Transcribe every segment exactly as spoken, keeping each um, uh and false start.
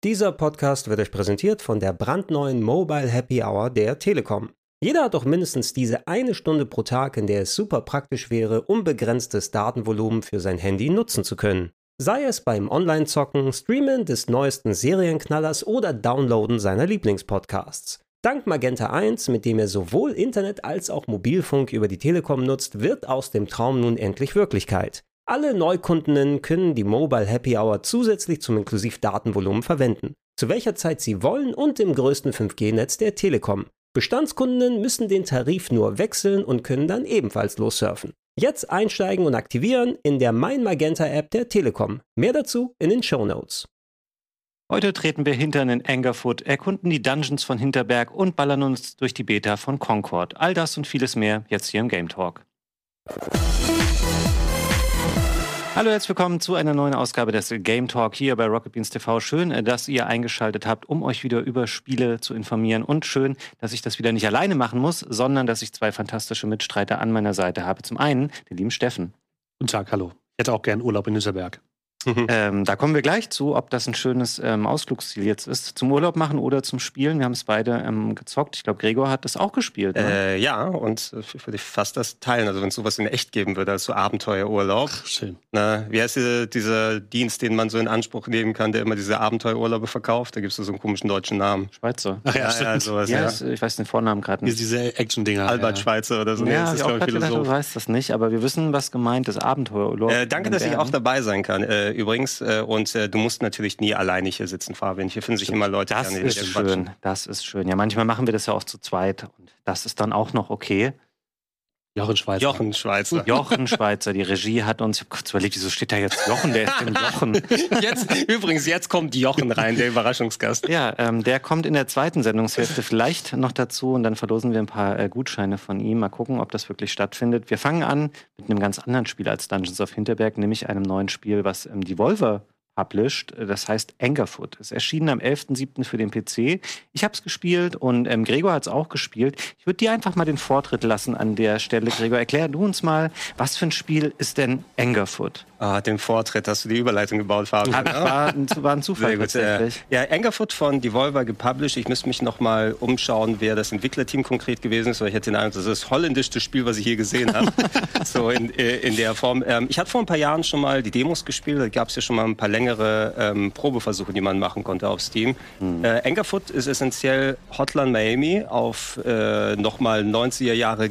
Dieser Podcast wird euch präsentiert von der brandneuen Mobile Happy Hour der Telekom. Jeder hat doch mindestens diese eine Stunde pro Tag, in der es super praktisch wäre, unbegrenztes Datenvolumen für sein Handy nutzen zu können. Sei es beim Online-Zocken, Streamen des neuesten Serienknallers oder Downloaden seiner Lieblingspodcasts. Dank Magenta eins, mit dem ihr sowohl Internet als auch Mobilfunk über die Telekom nutzt, wird aus dem Traum nun endlich Wirklichkeit. Alle Neukundinnen können die Mobile Happy Hour zusätzlich zum Inklusiv-Datenvolumen verwenden, zu welcher Zeit sie wollen und im größten fünf G Netz der Telekom. Bestandskundinnen müssen den Tarif nur wechseln und können dann ebenfalls lossurfen. Jetzt einsteigen und aktivieren in der Mein Magenta App der Telekom. Mehr dazu in den Shownotes. Heute treten wir hinter in Angerfoot, erkunden die Dungeons von Hinterberg und ballern uns durch die Beta von Concord. All das und vieles mehr jetzt hier im Game Talk. Hallo, herzlich willkommen zu einer neuen Ausgabe des Game Talk hier bei Rocket Beans T V. Schön, dass ihr eingeschaltet habt, um euch wieder über Spiele zu informieren. Und schön, dass ich das wieder nicht alleine machen muss, sondern dass ich zwei fantastische Mitstreiter an meiner Seite habe. Zum einen den lieben Steffen. Guten Tag, hallo. Ich hätte auch gern Urlaub in Hinterberg. Mhm. Ähm, da kommen wir gleich zu, ob das ein schönes ähm, Ausflugsziel jetzt ist. Zum Urlaub machen oder zum Spielen. Wir haben es beide ähm, gezockt. Ich glaube, Gregor hat das auch gespielt. Ne? Äh, ja, und äh, würde ich fast das teilen. Also wenn es sowas in echt geben würde, als so Abenteuerurlaub. Ach, schön. Na, wie heißt dieser, dieser Dienst, den man so in Anspruch nehmen kann, der immer diese Abenteuerurlaube verkauft? Da gibt es so einen komischen deutschen Namen. Schweizer. Ach ja, ja, ja, sowas, ja, ja. Ist, ich weiß den Vornamen gerade nicht. Diese Action-Dinger. Albert ja. Schweitzer oder so. Ja, nee, das ist, ich auch glaube ich, gedacht, Philosoph. du weißt das nicht, aber wir wissen, was gemeint ist. Abenteuerurlaub. Äh, danke, dass ich auch dabei sein kann, äh, übrigens. Äh, und äh, du musst natürlich nie alleine hier sitzen, Fabian. Hier finden sich immer Leute Das gerne, die ist hier schön, quatschen. das ist schön. Ja, manchmal machen wir das ja auch zu zweit und das ist dann auch noch okay. Jochen Schweizer. Jochen Schweizer. Jochen Schweizer, die Regie hat uns, ich habe kurz überlegt, wieso steht da jetzt Jochen? Wer ist denn Jochen? Jetzt, übrigens, jetzt kommt Jochen rein, der Überraschungsgast. Ja, ähm, der kommt in der zweiten Sendungshälfte vielleicht noch dazu und dann verlosen wir ein paar äh, Gutscheine von ihm. Mal gucken, ob das wirklich stattfindet. Wir fangen an mit einem ganz anderen Spiel als Dungeons of Hinterberg, nämlich einem neuen Spiel, was ähm, Devolver published, das heißt Angerfoot. Es erschien am elften siebten für den P C. Ich habe es gespielt und ähm, Gregor hat es auch gespielt. Ich würde dir einfach mal den Vortritt lassen an der Stelle. Gregor, erklär du uns mal, was für ein Spiel ist denn Angerfoot? Ah, den Vortritt, hast du die Überleitung gebaut, Fabian. Hat, war, ein, war ein Zufall tatsächlich. Ja, Angerfoot von Devolver gepublished. Ich müsste mich noch mal umschauen, wer das Entwicklerteam konkret gewesen ist, weil ich hätte den Eindruck, das ist das holländischste Spiel, was ich je gesehen habe. So in, in der Form. Ähm, ich hatte vor ein paar Jahren schon mal die Demos gespielt. Da gab es ja schon mal ein paar längere ähm, Probeversuche, die man machen konnte auf Steam. Mhm. Äh, Angerfoot ist essentiell Hotline Miami auf äh, nochmal neunziger Jahre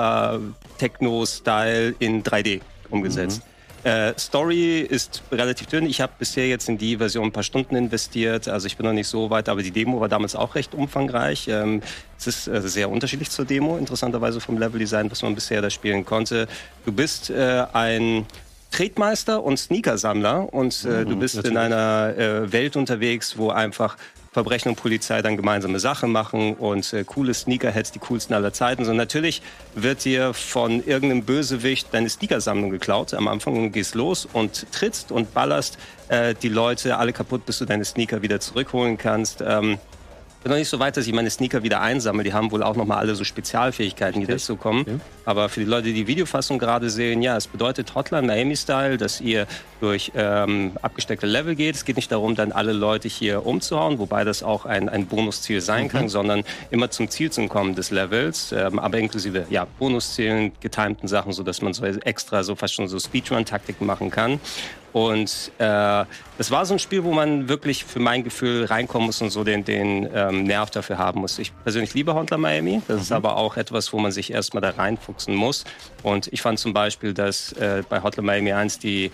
Gabba-Techno-Style in drei D umgesetzt. Mhm. Äh, Story ist relativ dünn. Ich habe bisher jetzt in die Version ein paar Stunden investiert. Also ich bin noch nicht so weit, aber die Demo war damals auch recht umfangreich. Ähm, es ist äh, sehr unterschiedlich zur Demo, interessanterweise vom Leveldesign, was man bisher da spielen konnte. Du bist äh, ein Tretmeister und Sneakersammler und äh, mhm, du bist natürlich in einer äh, Welt unterwegs, wo einfach Verbrechen und Polizei dann gemeinsame Sachen machen und äh, coole Sneakerheads, die coolsten aller Zeiten. So natürlich wird dir von irgendeinem Bösewicht deine Sneakersammlung geklaut am Anfang und gehst los und trittst und ballerst äh, die Leute alle kaputt, bis du deine Sneaker wieder zurückholen kannst. Ähm, Ich bin noch nicht so weit, dass ich meine Sneaker wieder einsammle. Die haben wohl auch nochmal alle so Spezialfähigkeiten, die dazu kommen. Ja. Aber für die Leute, die die Videofassung gerade sehen, ja, es bedeutet Hotline Miami-Style, dass ihr durch ähm, abgesteckte Level geht. Es geht nicht darum, dann alle Leute hier umzuhauen, wobei das auch ein, ein Bonusziel sein mhm. kann, sondern immer zum Ziel zu kommen des Levels, ähm, aber inklusive ja, Bonuszielen, getimten Sachen, sodass man so extra so fast schon so Speedrun-Taktiken machen kann. Und äh, das war so ein Spiel, wo man wirklich für mein Gefühl reinkommen muss und so den, den ähm, Nerv dafür haben muss. Ich persönlich liebe Hotline Miami. Das mhm. ist aber auch etwas, wo man sich erstmal da reinfuchsen muss. Und ich fand zum Beispiel, dass äh, bei Hotline Miami eins die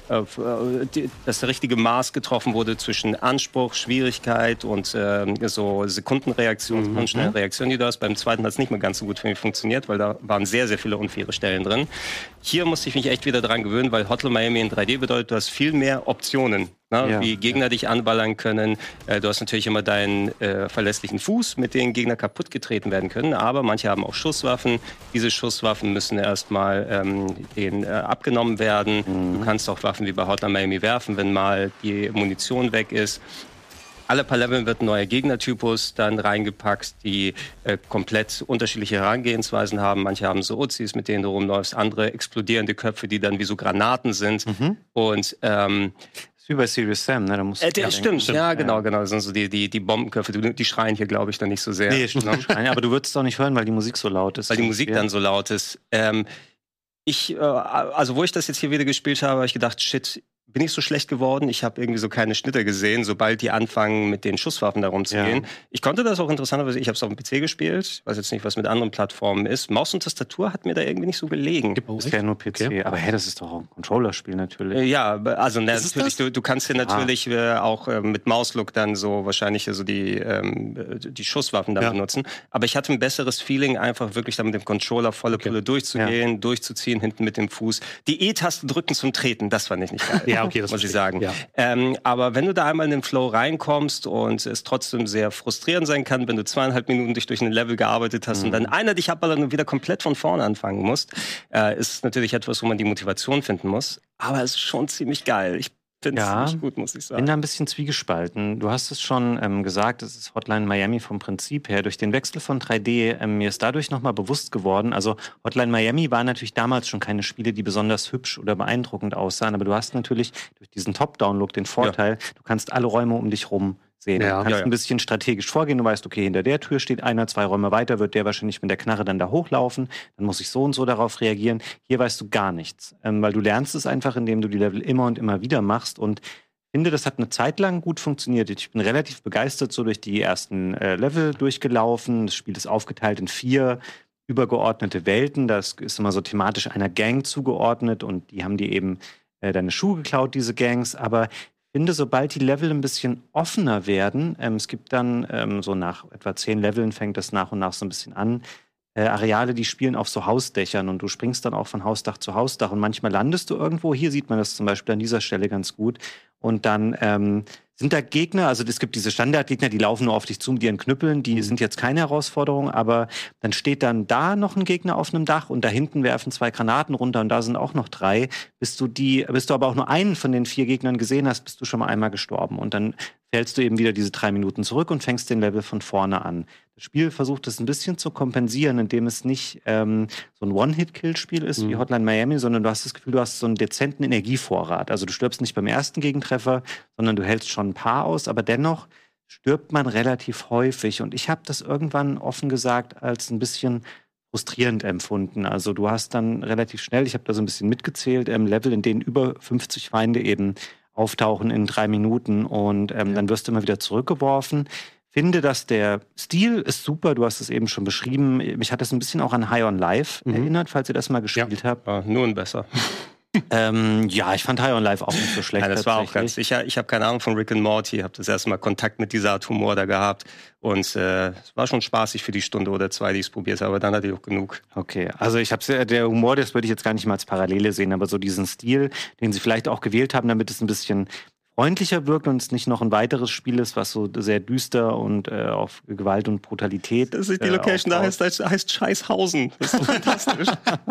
dass der richtige Maß getroffen wurde zwischen Anspruch, Schwierigkeit und äh, so Sekundenreaktion, mhm. schnelle Reaktion, die du hast. Beim zweiten hat es nicht mehr ganz so gut für mich funktioniert, weil da waren sehr, sehr viele unfaire Stellen drin. Hier musste ich mich echt wieder dran gewöhnen, weil Hotline Miami in drei D bedeutet, du hast viel mehr Optionen. Ne, ja, wie Gegner ja. dich anballern können. Äh, du hast natürlich immer deinen äh, verlässlichen Fuß, mit dem Gegner kaputt getreten werden können. Aber manche haben auch Schusswaffen. Diese Schusswaffen müssen erstmal ähm, denen äh, abgenommen werden. Mhm. Du kannst auch Waffen wie bei Hotline Miami werfen, wenn mal die Munition weg ist. Alle paar Leveln wird ein neuer Gegnertypus dann reingepackt, die äh, komplett unterschiedliche Herangehensweisen haben. Manche haben so Uzis, mit denen du rumläufst, andere explodierende Köpfe, die dann wie so Granaten sind. Mhm. Und ähm, ist wie bei Serious Sam, ne? Da musst du Äh, der, ja stimmt, denken. ja, genau, genau. Das sind so die, die, die Bombenköpfe, die, die schreien hier, glaube ich, dann nicht so sehr. Nee, stimmt. Ne? Aber du würdest es doch nicht hören, weil die Musik so laut ist. Weil die Musik dann so laut ist. Ähm, ich, äh, also wo ich das jetzt hier wieder gespielt habe, habe ich gedacht, shit, bin ich so schlecht geworden? Ich habe irgendwie so keine Schnitte gesehen, sobald die anfangen, mit den Schusswaffen da rumzugehen. Ja. Ich konnte das auch interessanterweise, ich habe es auf dem P C gespielt, ich weiß jetzt nicht, was mit anderen Plattformen ist. Maus und Tastatur hat mir da irgendwie nicht so gelegen. Das ist ja nur P C, okay. Aber hey, das ist doch auch ein Controller-Spiel natürlich. Äh, ja, also ne, natürlich, du, du kannst hier ja. natürlich äh, auch äh, mit Mauslook dann so wahrscheinlich so die, ähm, die Schusswaffen dann ja. benutzen. Aber ich hatte ein besseres Feeling, einfach wirklich dann mit dem Controller volle okay. Pulle durchzugehen, ja. durchzuziehen, hinten mit dem Fuß. Die E-Taste drücken zum Treten, das fand ich nicht geil. Ja, okay, das muss ich sagen. Ja. Ähm, aber wenn du da einmal in den Flow reinkommst und es trotzdem sehr frustrierend sein kann, wenn du zweieinhalb Minuten dich durch ein Level gearbeitet hast mhm. und dann einer dich abballert und wieder komplett von vorne anfangen musst, äh, ist natürlich etwas, wo man die Motivation finden muss. Aber es ist schon ziemlich geil. Ich finde es ja, ziemlich gut, muss ich sagen. Ich bin da ein bisschen zwiegespalten. Du hast es schon ähm, gesagt, es ist Hotline Miami vom Prinzip her. Durch den Wechsel von drei D, ähm, mir ist dadurch nochmal bewusst geworden, also Hotline Miami waren natürlich damals schon keine Spiele, die besonders hübsch oder beeindruckend aussahen, aber du hast natürlich durch diesen Top-Down-Look den Vorteil, ja. du kannst alle Räume um dich rum sehen. Ja, du kannst ja, ja. ein bisschen strategisch vorgehen. Du weißt, okay, hinter der Tür steht einer, zwei Räume weiter, wird der wahrscheinlich mit der Knarre dann da hochlaufen. Dann muss ich so und so darauf reagieren. Hier weißt du gar nichts, ähm, weil du lernst es einfach, indem du die Level immer und immer wieder machst. Und ich finde, das hat eine Zeit lang gut funktioniert. Ich bin relativ begeistert so durch die ersten äh, Level durchgelaufen. Das Spiel ist aufgeteilt in vier übergeordnete Welten. Das ist immer so thematisch einer Gang zugeordnet und die haben die eben äh, deine Schuhe geklaut, diese Gangs. Aber ich finde, sobald die Level ein bisschen offener werden, ähm, es gibt dann ähm, so nach etwa zehn Leveln fängt das nach und nach so ein bisschen an, äh, Areale, die spielen auf so Hausdächern und du springst dann auch von Hausdach zu Hausdach und manchmal landest du irgendwo, hier sieht man das zum Beispiel an dieser Stelle ganz gut und dann ähm, sind da Gegner, also es gibt diese Standardgegner, die laufen nur auf dich zu mit ihren Knüppeln, die sind jetzt keine Herausforderung, aber dann steht dann da noch ein Gegner auf einem Dach und da hinten werfen zwei Granaten runter und da sind auch noch drei. Bis du die, bis du aber auch nur einen von den vier Gegnern gesehen hast, bist du schon mal einmal gestorben und dann fällst du eben wieder diese drei Minuten zurück und fängst den Level von vorne an. Das Spiel versucht es ein bisschen zu kompensieren, indem es nicht ähm, so ein One-Hit-Kill-Spiel ist mhm. wie Hotline Miami, sondern du hast das Gefühl, du hast so einen dezenten Energievorrat. Also du stirbst nicht beim ersten Gegentreffer, sondern du hältst schon ein paar aus, aber dennoch stirbt man relativ häufig. Und ich habe das irgendwann offen gesagt als ein bisschen frustrierend empfunden. Also du hast dann relativ schnell, ich habe da so ein bisschen mitgezählt, ähm, Level, in denen über fünfzig Feinde eben auftauchen in drei Minuten und ähm, ja. dann wirst du immer wieder zurückgeworfen. Finde, dass der Stil ist super, du hast es eben schon beschrieben. Mich hat das ein bisschen auch an High on Life mhm. erinnert, falls ihr das mal gespielt ja. habt. Ja, nur ein besser. ähm, ja, ich fand High on Life auch nicht so schlecht. Ja, das war auch ganz sicher. Ich habe keine Ahnung von Rick and Morty, habe das erste Mal Kontakt mit dieser Art Humor da gehabt und äh, es war schon spaßig für die Stunde oder zwei, die ich es probiert habe, aber dann hatte ich auch genug. Okay, also ich habe der Humor, das würde ich jetzt gar nicht mal als Parallele sehen, aber so diesen Stil, den sie vielleicht auch gewählt haben, damit es ein bisschen freundlicher wirkt und es nicht noch ein weiteres Spiel ist, was so sehr düster und äh, auf Gewalt und Brutalität. Das ist die Location, äh, da heißt, heißt Scheißhausen. Das ist so fantastisch.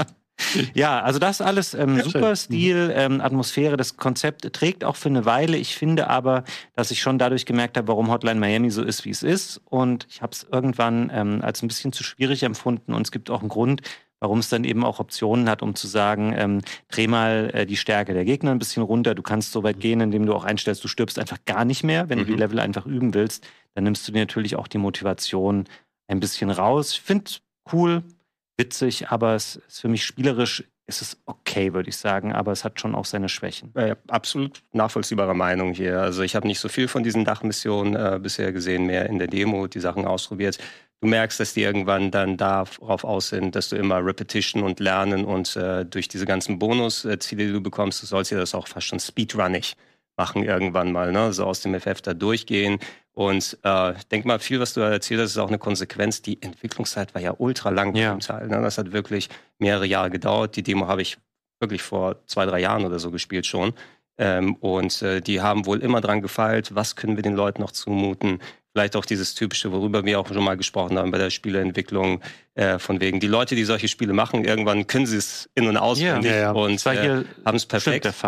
Ja, also das alles ähm, ja, super schön. Stil, ähm, Atmosphäre, das Konzept trägt auch für eine Weile. Ich finde aber, dass ich schon dadurch gemerkt habe, warum Hotline Miami so ist, wie es ist. Und ich habe es irgendwann ähm, als ein bisschen zu schwierig empfunden. Und es gibt auch einen Grund, warum es dann eben auch Optionen hat, um zu sagen, ähm, dreh mal äh, die Stärke der Gegner ein bisschen runter. Du kannst so weit gehen, indem du auch einstellst, du stirbst einfach gar nicht mehr. Wenn mhm. du die Level einfach üben willst, dann nimmst du dir natürlich auch die Motivation ein bisschen raus. Ich finde es cool, witzig, aber es ist für mich spielerisch, ist es okay, würde ich sagen, aber es hat schon auch seine Schwächen. Ja, absolut nachvollziehbare Meinung hier. Also ich habe nicht so viel von diesen Dachmissionen äh, bisher gesehen, mehr in der Demo die Sachen ausprobiert. Du merkst, dass die irgendwann dann darauf aus sind, dass du immer Repetition und Lernen und äh, durch diese ganzen Bonusziele, die du bekommst, du sollst ja das auch fast schon speedrunnig machen irgendwann mal, ne? So aus dem F F da durchgehen. Und äh, denk mal, viel, was du erzählt hast, ist auch eine Konsequenz. Die Entwicklungszeit war ja ultra lang ja. im Teil. Ne? Das hat wirklich mehrere Jahre gedauert. Die Demo habe ich wirklich vor zwei, drei Jahren oder so gespielt schon. Ähm, und äh, die haben wohl immer dran gefeilt, was können wir den Leuten noch zumuten. Vielleicht auch dieses Typische, worüber wir auch schon mal gesprochen haben bei der Spieleentwicklung, äh, von wegen, die Leute, die solche Spiele machen, irgendwann können sie es in- und auswendig ja, ja, ja. und äh, haben es perfekt. Der Fall.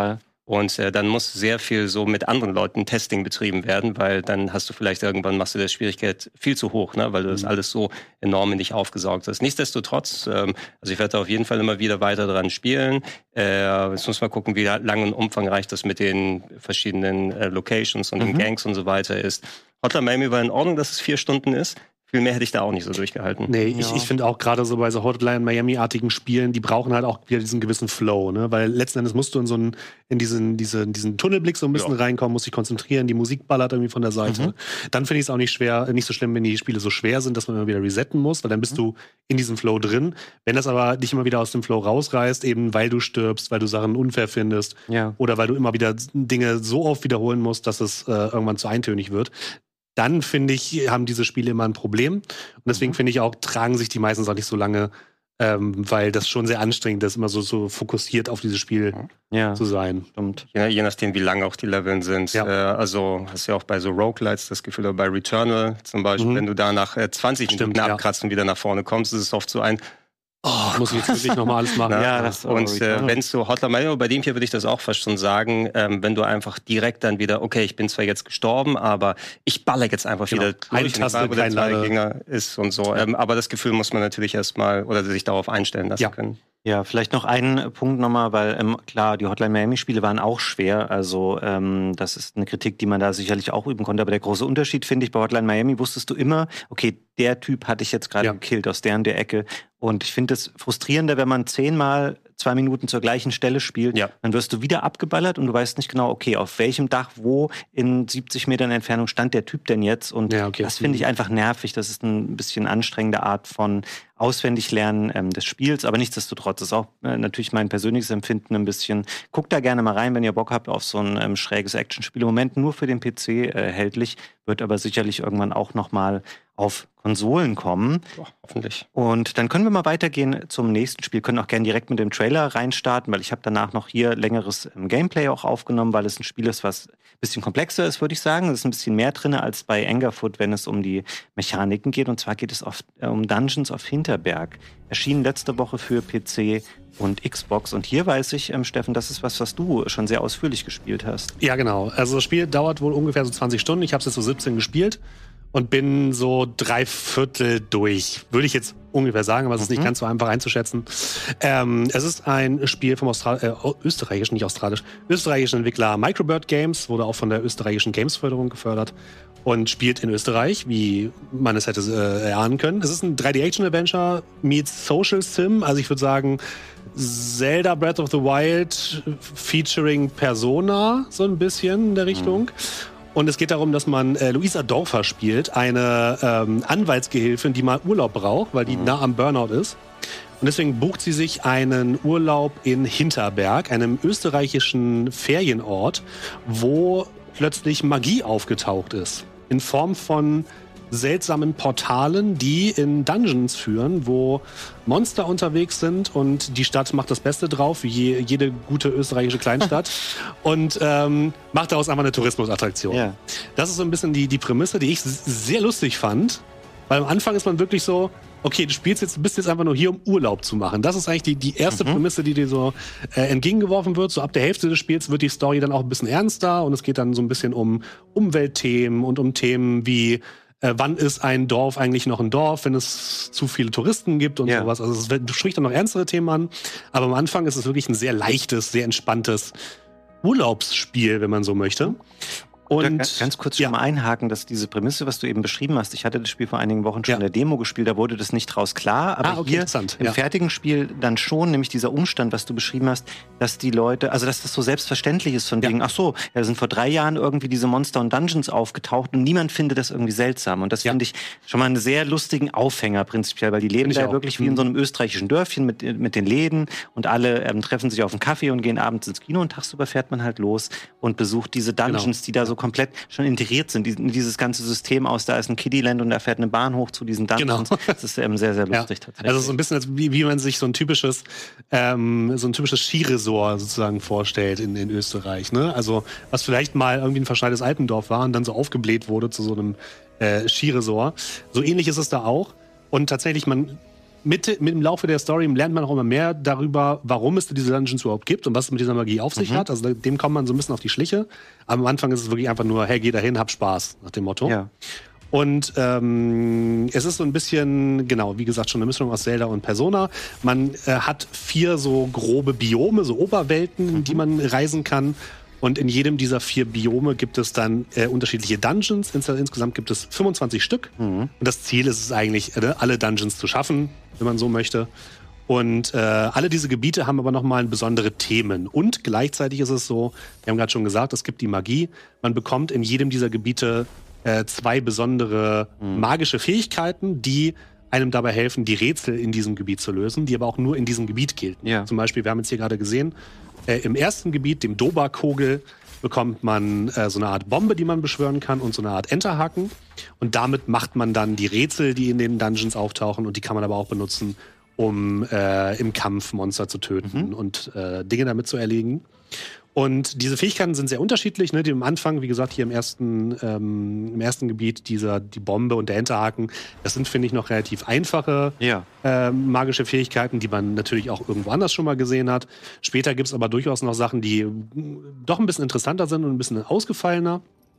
Und äh, dann muss sehr viel so mit anderen Leuten Testing betrieben werden, weil dann hast du vielleicht irgendwann, machst du der Schwierigkeit viel zu hoch, ne? Weil du das alles so enorm in dich aufgesaugt hast. Nichtsdestotrotz, ähm, also ich werde auf jeden Fall immer wieder weiter dran spielen. Äh, jetzt muss man gucken, wie lang und umfangreich das mit den verschiedenen äh, Locations und Mhm. den Gangs und so weiter ist. Hotline Miami war in Ordnung, dass es vier Stunden ist. Viel mehr hätte ich da auch nicht so durchgehalten. Nee, Ja. ich, ich finde auch gerade so bei so Hotline Miami-artigen Spielen, die brauchen halt auch wieder diesen gewissen Flow, ne? Weil letzten Endes musst du in so einen, in diesen, diese, diesen Tunnelblick so ein bisschen Ja. reinkommen, musst dich konzentrieren, die Musik ballert irgendwie von der Seite. Mhm. Dann finde ich es auch nicht schwer, nicht so schlimm, wenn die Spiele so schwer sind, dass man immer wieder resetten muss, weil dann bist du in diesem Flow drin. Wenn das aber dich immer wieder aus dem Flow rausreißt, eben weil du stirbst, weil du Sachen unfair findest Ja. oder weil du immer wieder Dinge so oft wiederholen musst, dass es äh, irgendwann zu eintönig wird, dann finde ich, haben diese Spiele immer ein Problem. Und deswegen Mhm. finde ich auch, tragen sich die meistens auch nicht so lange, ähm, weil das schon sehr anstrengend ist, immer so, so fokussiert auf dieses Spiel Ja, zu sein. stimmt. Ja, je nachdem, wie lang auch die Leveln sind. Ja. Äh, also hast du ja auch bei so Roguelites das Gefühl, oder bei Returnal zum Beispiel, Mhm. wenn du da nach äh, zwanzig Stimmt, Minuten ja. abkratzt und wieder nach vorne kommst, ist es oft so ein, Oh, muss ich jetzt wirklich nochmal alles machen? Ne? Ja, das und äh, Returnal. wenn es so Hotline Miami, bei dem hier würde ich das auch fast schon sagen, ähm, wenn du einfach direkt dann wieder, okay, ich bin zwar jetzt gestorben, aber ich baller jetzt einfach Genau. wieder durch, Eine und ich Taste, weiß, wo der kein zweite Lader. Gegner ist und so. Ähm, aber das Gefühl muss man natürlich erstmal oder sich darauf einstellen lassen Ja. können. Ja, vielleicht noch einen Punkt nochmal, weil ähm, klar, die Hotline Miami-Spiele waren auch schwer. Also ähm, das ist eine Kritik, die man da sicherlich auch üben konnte. Aber der große Unterschied, finde ich, bei Hotline Miami wusstest du immer, okay, der Typ hatte ich jetzt gerade Ja. gekillt aus der und der Ecke. Und ich finde es frustrierender, wenn man zehnmal zwei Minuten zur gleichen Stelle spielt, Ja. dann wirst du wieder abgeballert und du weißt nicht genau, okay, auf welchem Dach, wo in siebzig Metern Entfernung stand der Typ denn jetzt? Und Ja, okay. das finde ich einfach nervig. Das ist ein bisschen anstrengende Art von Auswendiglernen ähm, des Spiels, aber nichtsdestotrotz ist auch äh, natürlich mein persönliches Empfinden ein bisschen. Guckt da gerne mal rein, wenn ihr Bock habt auf so ein ähm, schräges Actionspiel. Im Moment nur für den P C äh, erhältlich, wird aber sicherlich irgendwann auch nochmal auf Konsolen kommen. Boah, hoffentlich. Und dann können wir mal weitergehen zum nächsten Spiel. Können auch gerne direkt mit dem Trailer reinstarten, weil ich habe danach noch hier längeres ähm, Gameplay auch aufgenommen, weil es ein Spiel ist, was ein bisschen komplexer ist, würde ich sagen. Es ist ein bisschen mehr drin als bei Angerfoot, wenn es um die Mechaniken geht. Und zwar geht es auf, äh, um Dungeons of Hinterberg. Erschienen letzte Woche für P C und Xbox. Und hier weiß ich, ähm, Steffen, das ist was, was du schon sehr ausführlich gespielt hast. Ja, genau. Also das Spiel dauert wohl ungefähr so zwanzig Stunden. Ich habe es jetzt so siebzehn gespielt und bin so drei Viertel durch. Würde ich jetzt ungefähr sagen, aber es ist Mhm. nicht ganz so einfach einzuschätzen. Ähm, es ist ein Spiel vom Austral äh, österreichischen, nicht australisch, österreichischen Entwickler Microbird Games, wurde auch von der österreichischen Gamesförderung gefördert und spielt in Österreich, wie man es hätte äh, erahnen können. Es ist ein drei D-Action-Adventure meets Social Sim, also ich würde sagen Zelda Breath of the Wild featuring Persona, so ein bisschen in der Richtung. Und es geht darum, dass man äh, Luisa Dorfer spielt, eine ähm, Anwaltsgehilfin, die mal Urlaub braucht, weil die nah am Burnout ist. Und deswegen bucht sie sich einen Urlaub in Hinterberg, einem österreichischen Ferienort, wo plötzlich Magie aufgetaucht ist. In Form von seltsamen Portalen, die in Dungeons führen, wo Monster unterwegs sind und die Stadt macht das Beste drauf, wie je, jede gute österreichische Kleinstadt und ähm, macht daraus einfach eine Tourismusattraktion. Ja. Das ist so ein bisschen die, die Prämisse, die ich s- sehr lustig fand, weil am Anfang ist man wirklich so, okay, du spielst jetzt, bist jetzt einfach nur hier, um Urlaub zu machen. Das ist eigentlich die, die erste Prämisse, die dir so äh, entgegengeworfen wird. So ab der Hälfte des Spiels wird die Story dann auch ein bisschen ernster und es geht dann so ein bisschen um Umweltthemen und um Themen wie äh, wann ist ein Dorf eigentlich noch ein Dorf, wenn es zu viele Touristen gibt und Ja. sowas. Also es wird- spricht dann noch ernstere Themen an. Aber am Anfang ist es wirklich ein sehr leichtes, sehr entspanntes Urlaubsspiel, wenn man so möchte. Und Und ganz, ganz kurz ja. schon mal einhaken, dass diese Prämisse, was du eben beschrieben hast, ich hatte das Spiel vor einigen Wochen schon Ja. in der Demo gespielt, da wurde das nicht draus klar, aber Ah, okay, hier interessant, im ja. fertigen Spiel dann schon, nämlich dieser Umstand, was du beschrieben hast, dass die Leute, also dass das so selbstverständlich ist von Ja. wegen, ach so, ja, da sind vor drei Jahren irgendwie diese Monster und Dungeons aufgetaucht und niemand findet das irgendwie seltsam und das Ja. finde ich schon mal einen sehr lustigen Aufhänger prinzipiell, weil die leben Find ich da ja auch. wirklich wie in Mhm. so einem österreichischen Dörfchen mit, mit den Läden und alle ähm, treffen sich auf einen Kaffee und gehen abends ins Kino und tagsüber fährt man halt los und besucht diese Dungeons, Genau. die da so komplett schon integriert sind, die, dieses ganze System aus, da ist ein Kiddieland und da fährt eine Bahn hoch zu diesen Dungeons. Genau. Das ist ähm, sehr, sehr Ja. lustig tatsächlich. Also so ein bisschen, als wie, wie man sich so ein typisches, ähm, so ein typisches Skiresort sozusagen vorstellt in, in Österreich. Ne? Also was vielleicht mal irgendwie ein verschneites Alpendorf war und dann so aufgebläht wurde zu so einem äh, Skiresort. So ähnlich ist es da auch. Und tatsächlich, man mit, mit dem Laufe der Story lernt man auch immer mehr darüber, warum es diese Dungeons überhaupt gibt und was es mit dieser Magie auf sich Mhm. hat. Also dem kommt man so ein bisschen auf die Schliche. Aber am Anfang ist es wirklich einfach nur, hey, geh dahin, hab Spaß, nach dem Motto. Ja. Und ähm, es ist so ein bisschen, genau, wie gesagt, schon eine Mischung aus Zelda und Persona. Man äh, hat vier so grobe Biome, so Oberwelten, in die man reisen kann. Und in jedem dieser vier Biome gibt es dann äh, unterschiedliche Dungeons. Ins insgesamt gibt es fünfundzwanzig Stück. Mhm. Und das Ziel ist es eigentlich, äh, alle Dungeons zu schaffen, wenn man so möchte. Und äh, alle diese Gebiete haben aber nochmal besondere Themen. Und gleichzeitig ist es so, wir haben gerade schon gesagt, es gibt die Magie. Man bekommt in jedem dieser Gebiete äh, zwei besondere Mhm. magische Fähigkeiten, die einem dabei helfen, die Rätsel in diesem Gebiet zu lösen, die aber auch nur in diesem Gebiet gelten. Ja. Zum Beispiel, wir haben jetzt hier gerade gesehen, äh, im ersten Gebiet, dem Doba-Kogel, bekommt man äh, so eine Art Bombe, die man beschwören kann und so eine Art Enterhaken. Und damit macht man dann die Rätsel, die in den Dungeons auftauchen, und die kann man aber auch benutzen, um äh, im Kampf Monster zu töten Mhm. und äh, Dinge damit zu erledigen. Und diese Fähigkeiten sind sehr unterschiedlich. Ne? Die am Anfang, wie gesagt, hier im ersten, ähm, im ersten Gebiet, dieser, die Bombe und der Enterhaken, das sind, finde ich, noch relativ einfache Ja. äh, magische Fähigkeiten, die man natürlich auch irgendwo anders schon mal gesehen hat. Später gibt es aber durchaus noch Sachen, die mh, doch ein bisschen interessanter sind und ein bisschen ausgefallener.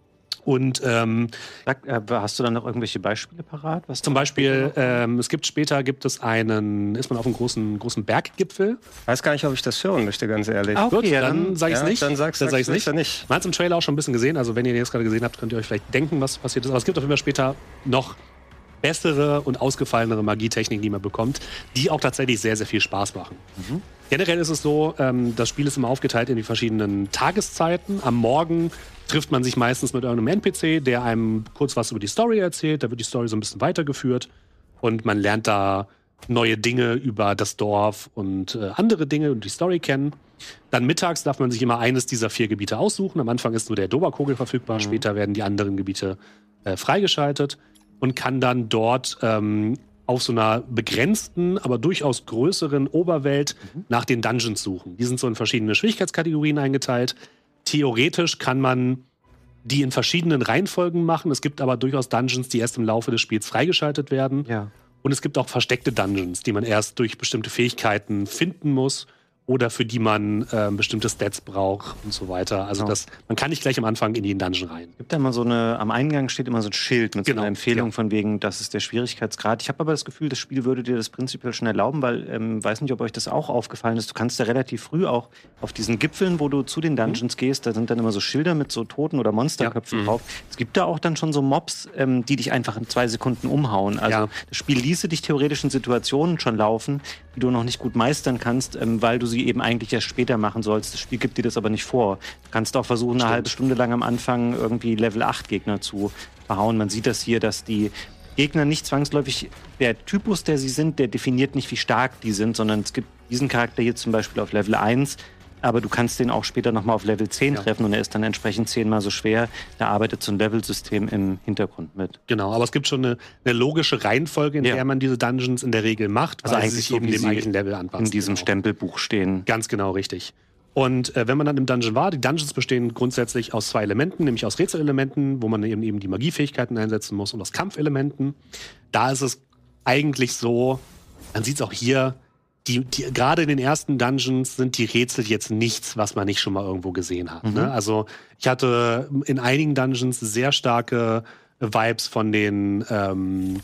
Und ähm, Sag, äh, hast du dann noch irgendwelche Beispiele parat? Was zum da Beispiel, später noch- ähm, es gibt später gibt es einen, ist man auf einem großen, großen Berggipfel. Weiß gar nicht, ob ich das hören möchte, ganz ehrlich. Ah, okay, Gut, ja, dann dann- sage ich es ja, nicht. dann sag's- dann sag ich's sag's nicht. besser nicht. Man hat es im Trailer auch schon ein bisschen gesehen. Also wenn ihr den jetzt gerade gesehen habt, könnt ihr euch vielleicht denken, was passiert ist. Aber es gibt auf jeden Fall später noch bessere und ausgefallenere Magietechniken, die man bekommt, die auch tatsächlich sehr, sehr viel Spaß machen. Mhm. Generell ist es so, ähm, das Spiel ist immer aufgeteilt in die verschiedenen Tageszeiten. Am Morgen trifft man sich meistens mit irgendeinem N P C, der einem kurz was über die Story erzählt. Da wird die Story so ein bisschen weitergeführt und man lernt da neue Dinge über das Dorf und äh, andere Dinge und die Story kennen. Dann mittags darf man sich immer eines dieser vier Gebiete aussuchen. Am Anfang ist nur der Doba-Kogel verfügbar, Mhm. später werden die anderen Gebiete äh, freigeschaltet und kann dann dort ähm, auf so einer begrenzten, aber durchaus größeren Oberwelt Mhm. nach den Dungeons suchen. Die sind so in verschiedene Schwierigkeitskategorien eingeteilt. Theoretisch kann man die in verschiedenen Reihenfolgen machen. Es gibt aber durchaus Dungeons, die erst im Laufe des Spiels freigeschaltet werden. Ja. Und es gibt auch versteckte Dungeons, die man erst durch bestimmte Fähigkeiten finden muss oder für die man äh, bestimmte Stats braucht und so weiter. Also Genau. das, man kann nicht gleich am Anfang in jeden Dungeon rein. Gibt da mal so eine, am Eingang steht immer so ein Schild mit Genau, so einer Empfehlung ja. von wegen, das ist der Schwierigkeitsgrad. Ich habe aber das Gefühl, das Spiel würde dir das prinzipiell schon erlauben, weil, ähm, weiß nicht, ob euch das auch aufgefallen ist, du kannst ja relativ früh auch auf diesen Gipfeln, wo du zu den Dungeons gehst, da sind dann immer so Schilder mit so Toten- oder Monsterköpfen Ja, mhm. drauf. Es gibt da auch dann schon so Mobs, ähm, die dich einfach in zwei Sekunden umhauen. Also Ja. das Spiel ließe dich theoretisch in Situationen schon laufen, die du noch nicht gut meistern kannst, ähm, weil du sie eben eigentlich erst später machen sollst. Das Spiel gibt dir das aber nicht vor. Du kannst auch versuchen, eine Stimmt. halbe Stunde lang am Anfang irgendwie Level acht Gegner zu verhauen. Man sieht das hier, dass die Gegner nicht zwangsläufig, der Typus, der sie sind, der definiert nicht, wie stark die sind, sondern es gibt diesen Charakter hier zum Beispiel auf Level eins, aber du kannst den auch später nochmal auf Level zehn Ja. treffen und er ist dann entsprechend zehnmal so schwer. Da arbeitet so ein Level-System im Hintergrund mit. Genau, aber es gibt schon eine, eine logische Reihenfolge, in Ja. der man diese Dungeons in der Regel macht, Also weil sie eigentlich sich so, eben wie dem sie eigentlichen Level anpassen. In diesem genau. Stempelbuch stehen. Ganz genau, richtig. Und äh, wenn man dann im Dungeon war, die Dungeons bestehen grundsätzlich aus zwei Elementen, nämlich aus Rätselelementen, wo man eben, eben die Magiefähigkeiten einsetzen muss, und aus Kampfelementen. Da ist es eigentlich so, man sieht es auch hier, die, die, gerade in den ersten Dungeons sind die Rätsel jetzt nichts, was man nicht schon mal irgendwo gesehen hat. Mhm. Ne? Also ich hatte in einigen Dungeons sehr starke Vibes von den ähm,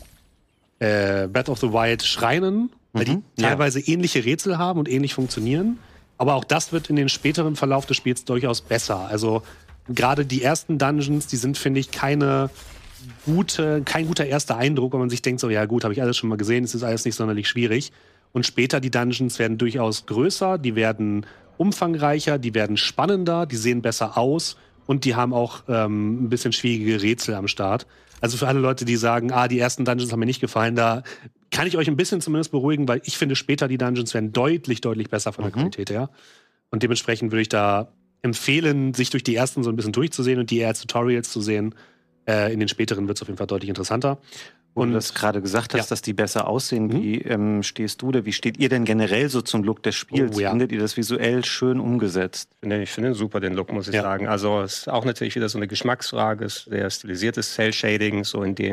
äh, Breath of the Wild Schreinen, weil Mhm, die ja. teilweise ähnliche Rätsel haben und ähnlich funktionieren. Aber auch das wird in den späteren Verlauf des Spiels durchaus besser. Also gerade die ersten Dungeons, die sind, finde ich, keine gute, kein guter erster Eindruck, wenn man sich denkt, so ja gut, habe ich alles schon mal gesehen, es ist alles nicht sonderlich schwierig. Und später die Dungeons werden durchaus größer, die werden umfangreicher, die werden spannender, die sehen besser aus und die haben auch ähm, ein bisschen schwierige Rätsel am Start. Also für alle Leute, die sagen, ah, die ersten Dungeons haben mir nicht gefallen, da kann ich euch ein bisschen zumindest beruhigen, weil ich finde, später die Dungeons werden deutlich, deutlich besser von der Mhm. Qualität her. Und dementsprechend würde ich da empfehlen, sich durch die ersten so ein bisschen durchzusehen und die eher als Tutorials zu sehen. Äh, in den späteren wird es auf jeden Fall deutlich interessanter. Wo du Und das gerade gesagt hast, Ja. dass die besser aussehen. Mhm. Wie ähm, stehst du oder wie steht ihr denn generell so zum Look des Spiels? Oh, ja. Findet ihr das visuell schön umgesetzt? Ich finde ihn super, den Look, muss ich Ja. sagen. Also es ist auch natürlich wieder so eine Geschmacksfrage, es ist sehr stilisiertes Cell-Shading, so in dem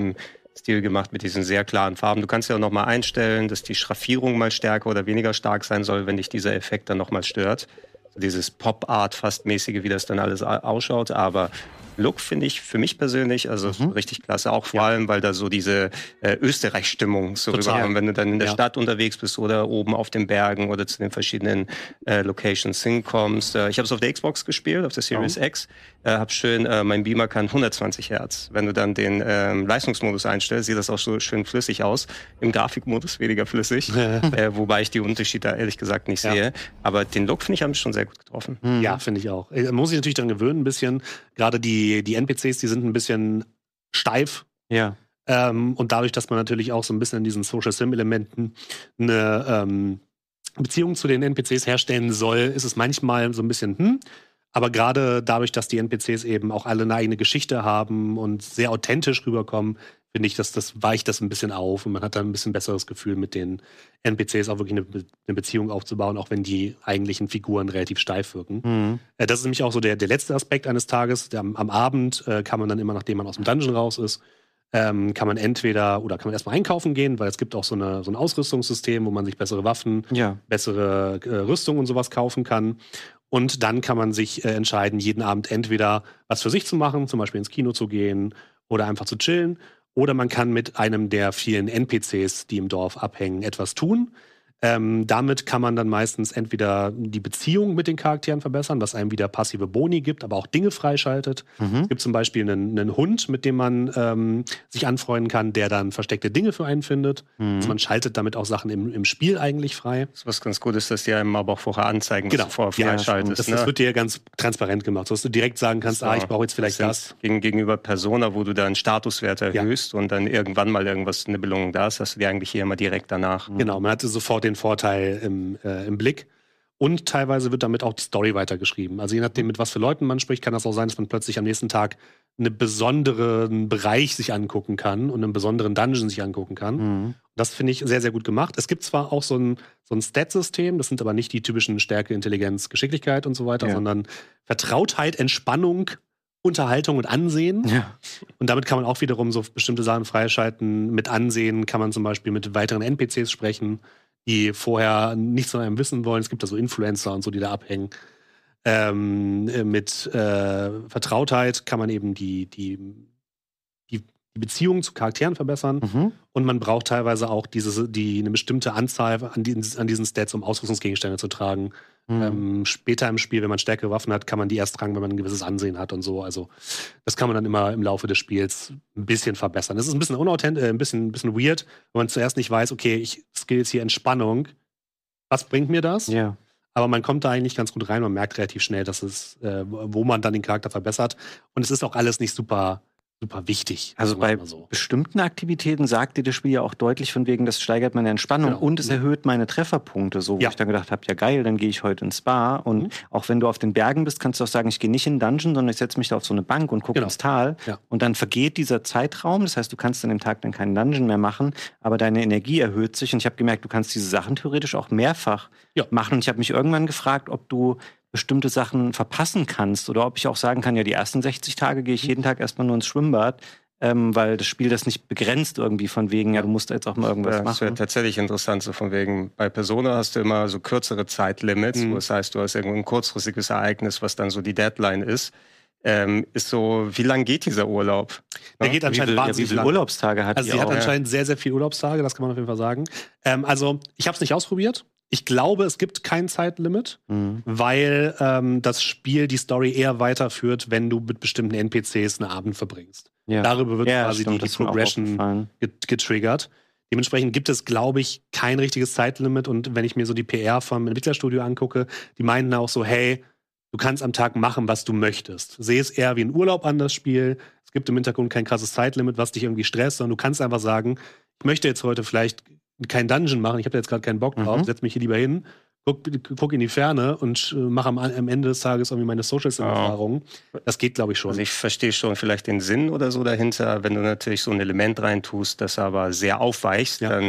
Stil gemacht mit diesen sehr klaren Farben. Du kannst ja auch nochmal einstellen, dass die Schraffierung mal stärker oder weniger stark sein soll, wenn dich dieser Effekt dann nochmal stört. So dieses Pop-Art fast mäßige, wie das dann alles ausschaut, aber Look finde ich für mich persönlich, also mhm. richtig klasse, auch vor ja. allem, weil da so diese äh, Österreich-Stimmung so rüberkommt, wenn du dann in der ja. Stadt unterwegs bist oder oben auf den Bergen oder zu den verschiedenen äh, Locations hinkommst. Äh, ich habe es auf der Xbox gespielt, auf der Series oh. X, äh, hab schön, äh, mein Beamer kann hundertzwanzig Hertz. Wenn du dann den ähm, Leistungsmodus einstellst, sieht das auch so schön flüssig aus. Im Grafikmodus weniger flüssig, äh, wobei ich die Unterschiede da ehrlich gesagt nicht ja. sehe. Aber den Look, finde ich, haben sie schon sehr gut getroffen. Mhm. Ja, finde ich auch. Man muss sich natürlich daran gewöhnen, ein bisschen, gerade die Die, die N P Cs, die sind ein bisschen steif. Ja. Ähm, und dadurch, dass man natürlich auch so ein bisschen in diesen Social Sim-Elementen eine ähm, Beziehung zu den N P Cs herstellen soll, ist es manchmal so ein bisschen hm. Aber gerade dadurch, dass die N P Cs eben auch alle eine eigene Geschichte haben und sehr authentisch rüberkommen, finde ich, dass das weicht das ein bisschen auf und man hat dann ein bisschen besseres Gefühl, mit den N P Cs auch wirklich eine, Be- eine Beziehung aufzubauen, auch wenn die eigentlichen Figuren relativ steif wirken. Mhm. Äh, das ist nämlich auch so der, der letzte Aspekt eines Tages. Der, am, am Abend äh, kann man dann immer, nachdem man aus dem Dungeon raus ist, ähm, kann man entweder oder kann man erstmal einkaufen gehen, weil es gibt auch so, eine, so ein Ausrüstungssystem, wo man sich bessere Waffen, ja. bessere äh, Rüstung und sowas kaufen kann. Und dann kann man sich äh, entscheiden, jeden Abend entweder was für sich zu machen, zum Beispiel ins Kino zu gehen oder einfach zu chillen. Oder man kann mit einem der vielen N P Cs, die im Dorf abhängen, etwas tun. Ähm, damit kann man dann meistens entweder die Beziehung mit den Charakteren verbessern, was einem wieder passive Boni gibt, aber auch Dinge freischaltet. Mhm. Es gibt zum Beispiel einen, einen Hund, mit dem man ähm, sich anfreunden kann, der dann versteckte Dinge für einen findet. Mhm. Also man schaltet damit auch Sachen im, im Spiel eigentlich frei. Das, was ganz gut ist, dass die einem aber auch vorher anzeigen, genau. was du vorher freischaltest. Ja, das, ne? das wird dir ganz transparent gemacht, sodass du direkt sagen kannst, so, ah, ich brauche jetzt vielleicht das. Gegen, gegenüber Persona, wo du deinen Statuswert erhöhst ja. und dann irgendwann mal irgendwas, eine Belohnung da ist, hast du die eigentlich hier immer direkt danach. Genau, man hatte sofort den Vorteil im, äh, im Blick. Und teilweise wird damit auch die Story weitergeschrieben. Also je nachdem, mit was für Leuten man spricht, kann das auch sein, dass man plötzlich am nächsten Tag einen besonderen Bereich sich angucken kann und einen besonderen Dungeon sich angucken kann. Mhm. Das finde ich sehr, sehr gut gemacht. Es gibt zwar auch so ein, so ein Stat-System, das sind aber nicht die typischen Stärke, Intelligenz, Geschicklichkeit und so weiter, ja. sondern Vertrautheit, Entspannung, Unterhaltung und Ansehen. Ja. Und damit kann man auch wiederum so bestimmte Sachen freischalten. Mit Ansehen kann man zum Beispiel mit weiteren N P Cs sprechen, die vorher nichts von einem wissen wollen. Es gibt da so Influencer und so, die da abhängen. Ähm, mit äh, Vertrautheit kann man eben die, die, die, die Beziehung zu Charakteren verbessern. Mhm. Und man braucht teilweise auch diese, die, eine bestimmte Anzahl an diesen, an diesen Stats, um Ausrüstungsgegenstände zu tragen. Mhm. Ähm, später im Spiel, wenn man stärkere Waffen hat, kann man die erst tragen, wenn man ein gewisses Ansehen hat und so. Also das kann man dann immer im Laufe des Spiels ein bisschen verbessern. Das ist ein bisschen unauthentisch, äh, ein bisschen, ein bisschen weird, wenn man zuerst nicht weiß, okay, ich skill jetzt hier Entspannung. Was bringt mir das? Ja. Aber man kommt da eigentlich ganz gut rein. Man merkt relativ schnell, dass es, äh, wo man dann den Charakter verbessert. Und es ist auch alles nicht super, super wichtig. Also bei so. bestimmten Aktivitäten sagt dir das Spiel ja auch deutlich von wegen, das steigert meine Entspannung genau. und es erhöht meine Trefferpunkte. So, wo ja. ich dann gedacht habe, ja geil, dann gehe ich heute ins Spa. Und mhm. auch wenn du auf den Bergen bist, kannst du auch sagen, ich gehe nicht in den Dungeon, sondern ich setze mich da auf so eine Bank und gucke genau. ins Tal. Ja. Und dann vergeht dieser Zeitraum. Das heißt, du kannst an dem Tag dann keinen Dungeon mehr machen, aber deine Energie erhöht sich. Und ich habe gemerkt, du kannst diese Sachen theoretisch auch mehrfach ja. machen. Und ich habe mich irgendwann gefragt, ob du bestimmte Sachen verpassen kannst oder ob ich auch sagen kann, ja, die ersten sechzig Tage gehe ich jeden Tag erstmal nur ins Schwimmbad. Ähm, weil das Spiel das nicht begrenzt irgendwie von wegen, ja, du musst jetzt auch mal irgendwas ja, machen. Das wäre tatsächlich interessant, so von wegen, bei Persona hast du immer so kürzere Zeitlimits, mhm. wo das heißt, du hast irgendwo ein kurzfristiges Ereignis, was dann so die Deadline ist. Ähm, ist so, wie lang geht dieser Urlaub? Der ja? geht anscheinend wie viel, wahnsinnig ja, wie viele lang. Urlaubstage hat Also die sie auch? hat anscheinend sehr, sehr viele Urlaubstage, das kann man auf jeden Fall sagen. Ähm, also ich habe es nicht ausprobiert. Ich glaube, es gibt kein Zeitlimit, mhm. weil ähm, das Spiel die Story eher weiterführt, wenn du mit bestimmten N P Cs einen Abend verbringst. Ja. Darüber wird ja, quasi stimmt, die, die Progression getriggert. Dementsprechend gibt es, glaube ich, kein richtiges Zeitlimit. Und wenn ich mir so die P R vom Entwicklerstudio angucke, die meinten auch so, hey, du kannst am Tag machen, was du möchtest. Sehe es eher wie ein Urlaub an, das Spiel. Es gibt im Hintergrund kein krasses Zeitlimit, was dich irgendwie stresst, sondern du kannst einfach sagen, ich möchte jetzt heute vielleicht kein Dungeon machen, ich habe jetzt gerade keinen Bock drauf, mhm. setz mich hier lieber hin, guck, guck in die Ferne und äh, mache am, am Ende des Tages irgendwie meine Social-Sim-Erfahrung. Ja. Das geht, glaube ich, schon. Also ich verstehe schon vielleicht den Sinn oder so dahinter, wenn du natürlich so ein Element reintust, das aber sehr aufweichst, ja. dann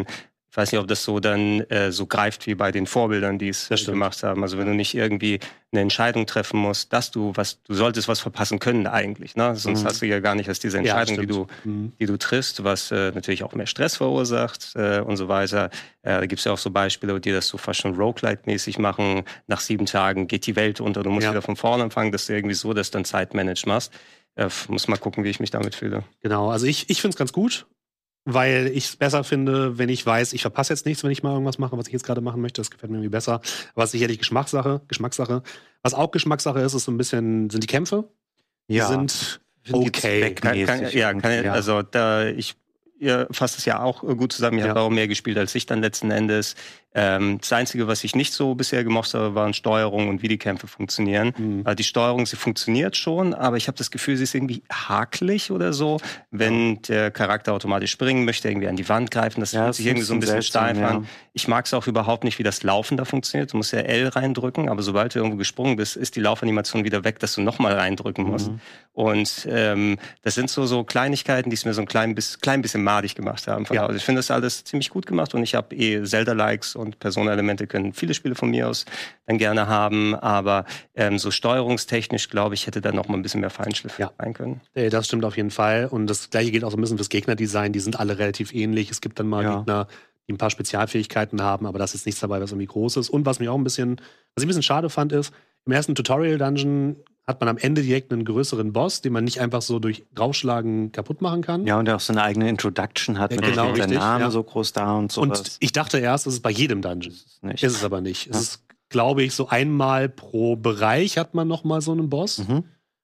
ich weiß nicht, ob das so dann äh, so greift wie bei den Vorbildern, die es gemacht haben. Also wenn du nicht irgendwie eine Entscheidung treffen musst, dass du was, du solltest was verpassen können eigentlich, ne? Sonst mhm. hast du ja gar nicht erst diese Entscheidung, ja, die du, mhm. die du triffst, was äh, natürlich auch mehr Stress verursacht äh, und so weiter. Äh, da gibt es ja auch so Beispiele, die das so fast schon Roguelite-mäßig machen. Nach sieben Tagen geht die Welt unter, du musst ja. wieder von vorne anfangen, dass du irgendwie so das dann Zeitmanage machst. Äh, muss mal gucken, wie ich mich damit fühle. Genau, also ich, ich finde es ganz gut. Weil ich es besser finde, wenn ich weiß, ich verpasse jetzt nichts, wenn ich mal irgendwas mache, was ich jetzt gerade machen möchte. Das gefällt mir irgendwie besser. Aber es ist sicherlich Geschmackssache, Geschmackssache. Was auch Geschmackssache ist, ist so ein bisschen, sind die Kämpfe. Ja. Die sind okay. Kann, kann, ja, kann, ja, also da, ich, ihr fasst es ja auch gut zusammen. Ihr ja. habt auch mehr gespielt als ich dann letzten Endes. Ähm, das Einzige, was ich nicht so bisher gemocht habe, waren Steuerung und wie die Kämpfe funktionieren. Mhm. Äh, die Steuerung, sie funktioniert schon, aber ich habe das Gefühl, sie ist irgendwie hakelig oder so. Wenn ja. der Charakter automatisch springen möchte, irgendwie an die Wand greifen, das ja, fühlt sich irgendwie so ein bisschen steif ja. an. Ich mag es auch überhaupt nicht, wie das Laufen da funktioniert. Du musst ja L reindrücken, aber sobald du irgendwo gesprungen bist, ist die Laufanimation wieder weg, dass du nochmal reindrücken musst. Mhm. Und ähm, das sind so, so Kleinigkeiten, die es mir so ein klein, bis, klein bisschen madig gemacht haben. Ja. Also ich finde das alles ziemlich gut gemacht und ich habe eh Zelda-Likes und Personenelemente können viele Spiele von mir aus dann gerne haben, aber ähm, so steuerungstechnisch, glaube ich, hätte da noch mal ein bisschen mehr Feinschliff ja. rein können. Das stimmt auf jeden Fall und das Gleiche gilt auch so ein bisschen fürs Gegnerdesign, die sind alle relativ ähnlich. Es gibt dann mal ja. Gegner, die ein paar Spezialfähigkeiten haben, aber das ist nichts dabei, was irgendwie groß ist. Und was mich auch ein bisschen, was ich ein bisschen schade fand, ist, im ersten Tutorial-Dungeon hat man am Ende direkt einen größeren Boss, den man nicht einfach so durch Draufschlagen kaputt machen kann. Ja, und der auch so eine eigene Introduction hat, ja, mit genau, der richtig, Name ja. so groß da und sowas. Und ich dachte erst, das ist bei jedem Dungeon. Ist es, nicht. Ist es aber nicht. Ja. Es ist, glaube ich, so einmal pro Bereich hat man noch mal so einen Boss. Mhm.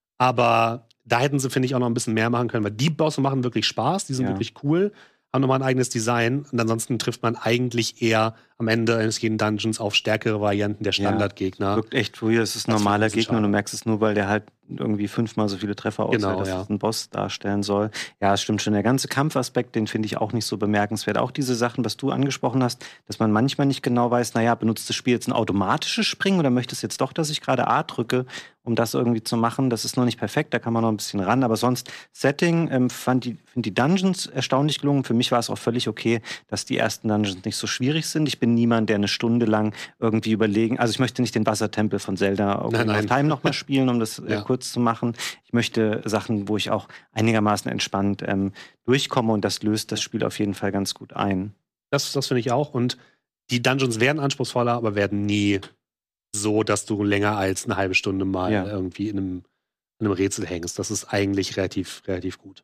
Aber da hätten sie, finde ich, auch noch ein bisschen mehr machen können, weil die Bosse machen wirklich Spaß, die sind ja. wirklich cool, haben nochmal ein eigenes Design und ansonsten trifft man eigentlich eher am Ende eines jeden Dungeons auf stärkere Varianten der Standardgegner. Ja, wirkt echt früher, es ist ein normaler Gegner und du merkst es nur, weil der halt irgendwie fünfmal so viele Treffer aushält, genau, dass ja. es ein Boss darstellen soll. Ja, es stimmt schon. Der ganze Kampfaspekt, den finde ich auch nicht so bemerkenswert. Auch diese Sachen, was du angesprochen hast, dass man manchmal nicht genau weiß, naja, benutzt das Spiel jetzt ein automatisches Springen oder möchte es jetzt doch, dass ich gerade A drücke, um das irgendwie zu machen. Das ist noch nicht perfekt, da kann man noch ein bisschen ran. Aber sonst, Setting, ähm, fand die, finde die Dungeons erstaunlich gelungen. Für mich war es auch völlig okay, dass die ersten Dungeons nicht so schwierig sind. Ich bin niemand, der eine Stunde lang irgendwie überlegen, also ich möchte nicht den Wassertempel von Zelda Ocarina of Time nochmal spielen, um das ja. äh, kurz zu machen. Ich möchte Sachen, wo ich auch einigermaßen entspannt ähm, durchkomme und das löst das Spiel auf jeden Fall ganz gut ein. Das, das finde ich auch. Und die Dungeons werden anspruchsvoller, aber werden nie so, dass du länger als eine halbe Stunde mal ja. irgendwie in einem, in einem Rätsel hängst. Das ist eigentlich relativ, relativ gut.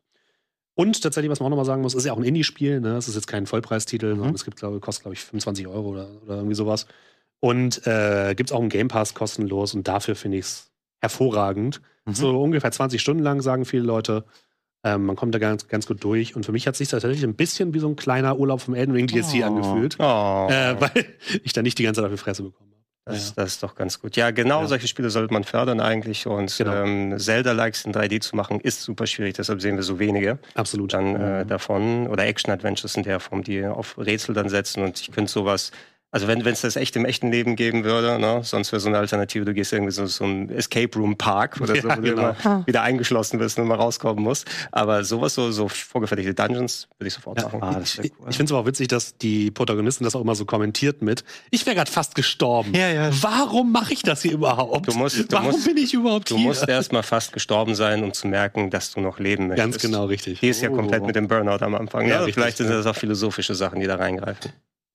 Und tatsächlich, was man auch nochmal sagen muss, ist ja auch ein Indie-Spiel. Ne? Das ist jetzt kein Vollpreistitel, mhm. sondern es gibt, glaube, kostet, glaube ich, fünfundzwanzig Euro oder, oder irgendwie sowas. Und äh, gibt es auch einen Game Pass kostenlos und dafür finde ich es hervorragend. Mhm. So ungefähr zwanzig Stunden lang, sagen viele Leute. Ähm, man kommt da ganz, ganz gut durch. Und für mich hat es sich tatsächlich ein bisschen wie so ein kleiner Urlaub vom Elden Ring D L C oh. angefühlt. Oh. Äh, weil ich da nicht die ganze Zeit auf die Fresse bekommen habe. Das, ja. das ist doch ganz gut. Ja, genau ja. solche Spiele sollte man fördern eigentlich. Und genau. ähm, Zelda-Likes in drei D zu machen, ist super schwierig. Deshalb sehen wir so wenige Absolut. dann äh, davon. Oder Action-Adventures in der Form, die auf Rätsel dann setzen. Und ich könnte sowas... Also wenn es das echt im echten Leben geben würde, ne? Sonst wäre so eine Alternative, du gehst irgendwie so, so ein Escape Room Park oder so, ja, wo genau. du immer wieder eingeschlossen bist und mal rauskommen musst. Aber sowas, so, so vorgefertigte Dungeons, würde ich sofort ja, machen. Ah, ich cool. ich finde es aber auch witzig, dass die Protagonistin das auch immer so kommentiert mit, ich wäre gerade fast gestorben. Ja, ja. Warum mache ich das hier überhaupt? Du musst, du Warum musst, bin ich überhaupt du hier? Du musst erst mal fast gestorben sein, um zu merken, dass du noch leben möchtest. Ganz genau, richtig. Hier ist ja oh. komplett mit dem Burnout am Anfang. Ja, ja, vielleicht sind das auch philosophische Sachen, die da reingreifen.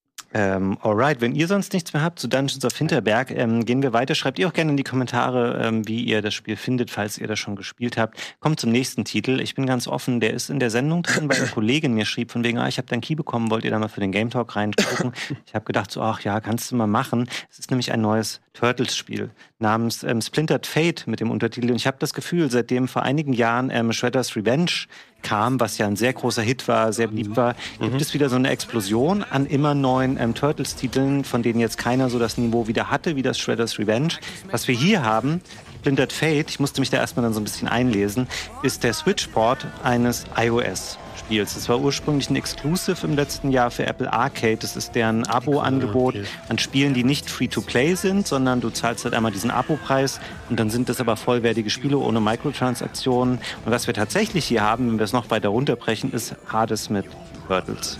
Ähm, alright, wenn ihr sonst nichts mehr habt zu Dungeons of Hinterberg, ähm, gehen wir weiter. Schreibt ihr auch gerne in die Kommentare, ähm, wie ihr das Spiel findet, falls ihr das schon gespielt habt. Kommt zum nächsten Titel. Ich bin ganz offen, der ist in der Sendung drin, weil eine Kollegin mir schrieb, von wegen, ah, ich habe dein Key bekommen, wollt ihr da mal für den Game Talk reingucken? Ich habe gedacht, so, ach ja, kannst du mal machen. Es ist nämlich ein neues Turtles-Spiel namens ähm, Splintered Fate mit dem Untertitel. Und ich habe das Gefühl, seitdem vor einigen Jahren ähm, Shredder's Revenge kam, was ja ein sehr großer Hit war, sehr beliebt war, gibt mhm. es wieder so eine Explosion an immer neuen ähm, Turtles-Titeln, von denen jetzt keiner so das Niveau wieder hatte, wie das Shredder's Revenge. Was wir hier haben, Splintered Fate, ich musste mich da erstmal dann so ein bisschen einlesen, ist der Switch-Port eines iOS-Spiels. Das war ursprünglich ein Exclusive im letzten Jahr für Apple Arcade. Das ist deren Abo-Angebot okay. an Spielen, die nicht Free-to-Play sind, sondern du zahlst halt einmal diesen Abo-Preis und dann sind das aber vollwertige Spiele ohne Mikrotransaktionen. Und was wir tatsächlich hier haben, wenn wir es noch weiter runterbrechen, ist Hades mit Turtles.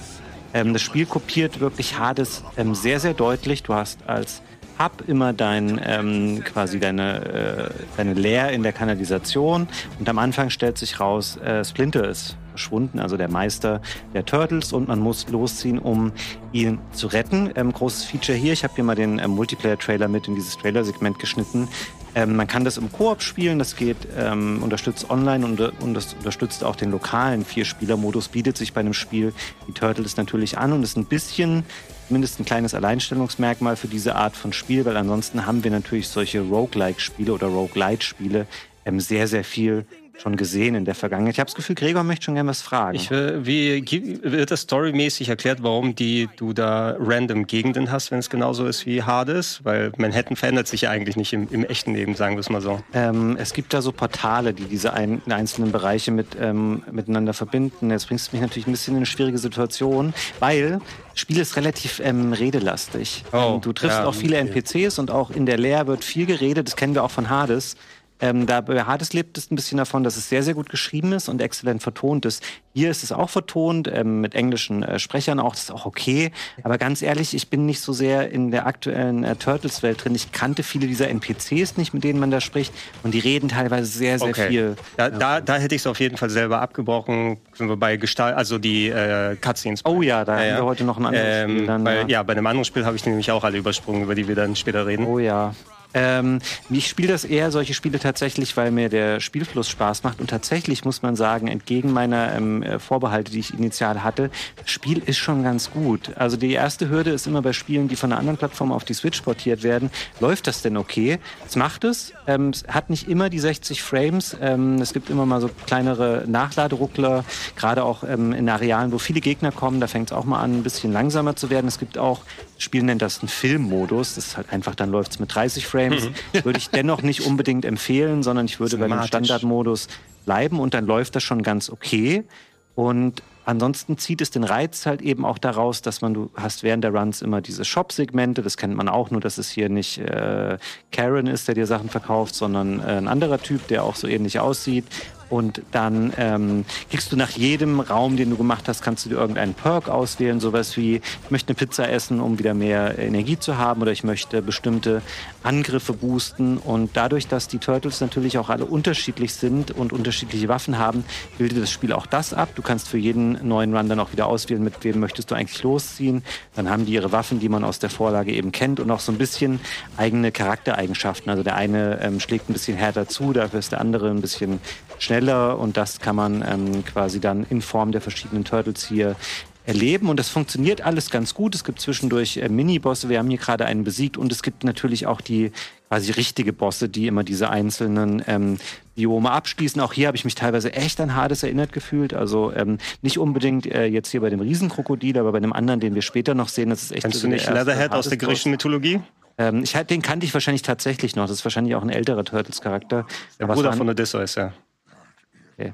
Ähm, das Spiel kopiert wirklich Hades ähm, sehr, sehr deutlich. Du hast als Hub immer dein, ähm, quasi deine, äh, deine Leer in der Kanalisation und am Anfang stellt sich raus, äh, Splinter ist verschwunden, also der Meister der Turtles und man muss losziehen, um ihn zu retten. Ähm, großes Feature hier, ich habe hier mal den ähm, Multiplayer-Trailer mit in dieses Trailer-Segment geschnitten. Ähm, man kann das im Koop spielen, das geht, ähm, unterstützt online und, und das unterstützt auch den lokalen Vier-Spieler-Modus, bietet sich bei einem Spiel die Turtles natürlich an und ist ein bisschen, zumindest ein kleines Alleinstellungsmerkmal für diese Art von Spiel, weil ansonsten haben wir natürlich solche Roguelike-Spiele oder Roguelite-Spiele ähm, sehr, sehr viel schon gesehen in der Vergangenheit. Ich habe das Gefühl, Gregor möchte schon gerne was fragen. Ich, wie wird das storymäßig erklärt, warum die, du da random Gegenden hast, wenn es genauso ist wie Hades? Weil Manhattan verändert sich ja eigentlich nicht im, im echten Leben, sagen wir es mal so. Ähm, es gibt da so Portale, die diese ein, einzelnen Bereiche mit, ähm, miteinander verbinden. Jetzt bringst du mich natürlich ein bisschen in eine schwierige Situation, weil das Spiel ist relativ ähm, redelastig. Oh, ähm, du triffst ja, auch viele okay. N P Cs und auch in der Lehre wird viel geredet. Das kennen wir auch von Hades. Ähm, da bei Hades lebt es ein bisschen davon, dass es sehr, sehr gut geschrieben ist und exzellent vertont ist. Hier ist es auch vertont, ähm, mit englischen äh, Sprechern auch, das ist auch okay. Aber ganz ehrlich, ich bin nicht so sehr in der aktuellen äh, Turtles-Welt drin. Ich kannte viele dieser N P Cs nicht, mit denen man da spricht. Und die reden teilweise sehr, sehr Okay. viel. Da, da, da hätte ich es auf jeden Fall selber abgebrochen. Sind wir bei Gestalt, also die äh, Cutscenes. Oh ja, da Ja, ja. haben wir heute noch ein anderes Ähm, Spiel. Dann, weil, ja. ja, bei einem anderen Spiel habe ich die nämlich auch alle übersprungen, über die wir dann später reden. Oh ja. Ähm, ich spiele das eher, solche Spiele tatsächlich, weil mir der Spielfluss Spaß macht. Und tatsächlich muss man sagen, entgegen meiner ähm, Vorbehalte, die ich initial hatte, das Spiel ist schon ganz gut. Also die erste Hürde ist immer bei Spielen, die von einer anderen Plattform auf die Switch portiert werden. Läuft das denn okay? Es macht es. Ähm, es hat nicht immer die sechzig Frames. Ähm, es gibt immer mal so kleinere Nachladeruckler, gerade auch ähm, in Arealen, wo viele Gegner kommen. Da fängt es auch mal an, ein bisschen langsamer zu werden. Es gibt auch, das Spiel nennt das einen Filmmodus. Das ist halt einfach, dann läuft es mit dreißig Frames. Würde ich dennoch nicht unbedingt empfehlen, sondern ich würde bei dem Standardmodus bleiben und dann läuft das schon ganz okay. Und ansonsten zieht es den Reiz halt eben auch daraus, dass man, du hast während der Runs immer diese Shop-Segmente, das kennt man auch, nur dass es hier nicht äh, Karen ist, der dir Sachen verkauft, sondern äh, ein anderer Typ, der auch so ähnlich aussieht. Und dann ähm, kriegst du nach jedem Raum, den du gemacht hast, kannst du dir irgendeinen Perk auswählen. Sowas wie, ich möchte eine Pizza essen, um wieder mehr Energie zu haben. Oder ich möchte bestimmte Angriffe boosten. Und dadurch, dass die Turtles natürlich auch alle unterschiedlich sind und unterschiedliche Waffen haben, bildet das Spiel auch das ab. Du kannst für jeden neuen Run dann auch wieder auswählen, mit wem möchtest du eigentlich losziehen. Dann haben die ihre Waffen, die man aus der Vorlage eben kennt. Und auch so ein bisschen eigene Charaktereigenschaften. Also der eine ähm, schlägt ein bisschen härter zu, dafür ist der andere ein bisschen schneller und das kann man ähm, quasi dann in Form der verschiedenen Turtles hier erleben und das funktioniert alles ganz gut. Es gibt zwischendurch äh, Mini-Bosse, wir haben hier gerade einen besiegt und es gibt natürlich auch die quasi richtige Bosse, die immer diese einzelnen ähm, Biome abschließen. Auch hier habe ich mich teilweise echt an Hades erinnert gefühlt. Also ähm, nicht unbedingt äh, jetzt hier bei dem Riesenkrokodil, aber bei dem anderen, den wir später noch sehen, das ist echt Kennst so du nicht der erste Leatherhead aus der Hades-Boss. griechischen Mythologie? Ähm, ich, den kannte ich wahrscheinlich tatsächlich noch. Das ist wahrscheinlich auch ein älterer Turtles-Charakter. Der Aber es Bruder waren- von Odysseus, ja. Okay.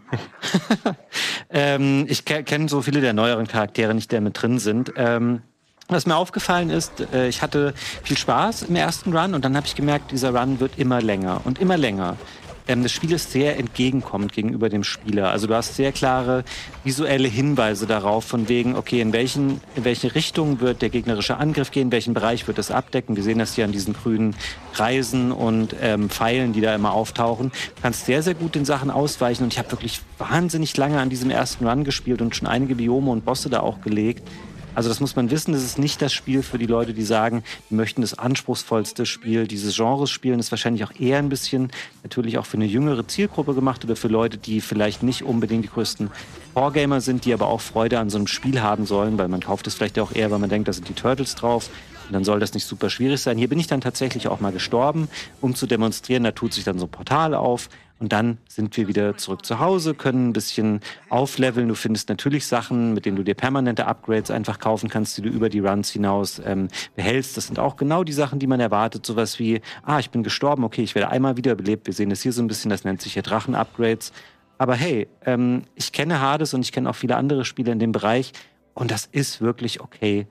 ähm, ich ke- kenne so viele der neueren Charaktere nicht, die da mit drin sind. Ähm, was mir aufgefallen ist, äh, ich hatte viel Spaß im ersten Run und dann habe ich gemerkt, dieser Run wird immer länger und immer länger. Ähm, das Spiel ist sehr entgegenkommend gegenüber dem Spieler. Also du hast sehr klare visuelle Hinweise darauf, von wegen, okay, in, welchen, in welche Richtung wird der gegnerische Angriff gehen, in welchen Bereich wird das abdecken. Wir sehen das hier an diesen grünen Kreisen und ähm, Pfeilen, die da immer auftauchen. Du kannst sehr, sehr gut den Sachen ausweichen und ich habe wirklich wahnsinnig lange an diesem ersten Run gespielt und schon einige Biome und Bosse da auch gelegt. Also das muss man wissen, das ist nicht das Spiel für die Leute, die sagen, die möchten das anspruchsvollste Spiel dieses Genres spielen. Das ist wahrscheinlich auch eher ein bisschen natürlich auch für eine jüngere Zielgruppe gemacht oder für Leute, die vielleicht nicht unbedingt die größten Core-Gamer sind, die aber auch Freude an so einem Spiel haben sollen, weil man kauft es vielleicht auch eher, weil man denkt, da sind die Turtles drauf. Und dann soll das nicht super schwierig sein. Hier bin ich dann tatsächlich auch mal gestorben, um zu demonstrieren. Da tut sich dann so ein Portal auf. Und dann sind wir wieder zurück zu Hause, können ein bisschen aufleveln. Du findest natürlich Sachen, mit denen du dir permanente Upgrades einfach kaufen kannst, die du über die Runs hinaus ähm, behältst. Das sind auch genau die Sachen, die man erwartet. Sowas wie, ah, ich bin gestorben, okay, ich werde einmal wiederbelebt. Wir sehen das hier so ein bisschen, das nennt sich hier Drachen-Upgrades. Aber hey, ähm, ich kenne Hades und ich kenne auch viele andere Spiele in dem Bereich. Und das ist wirklich okay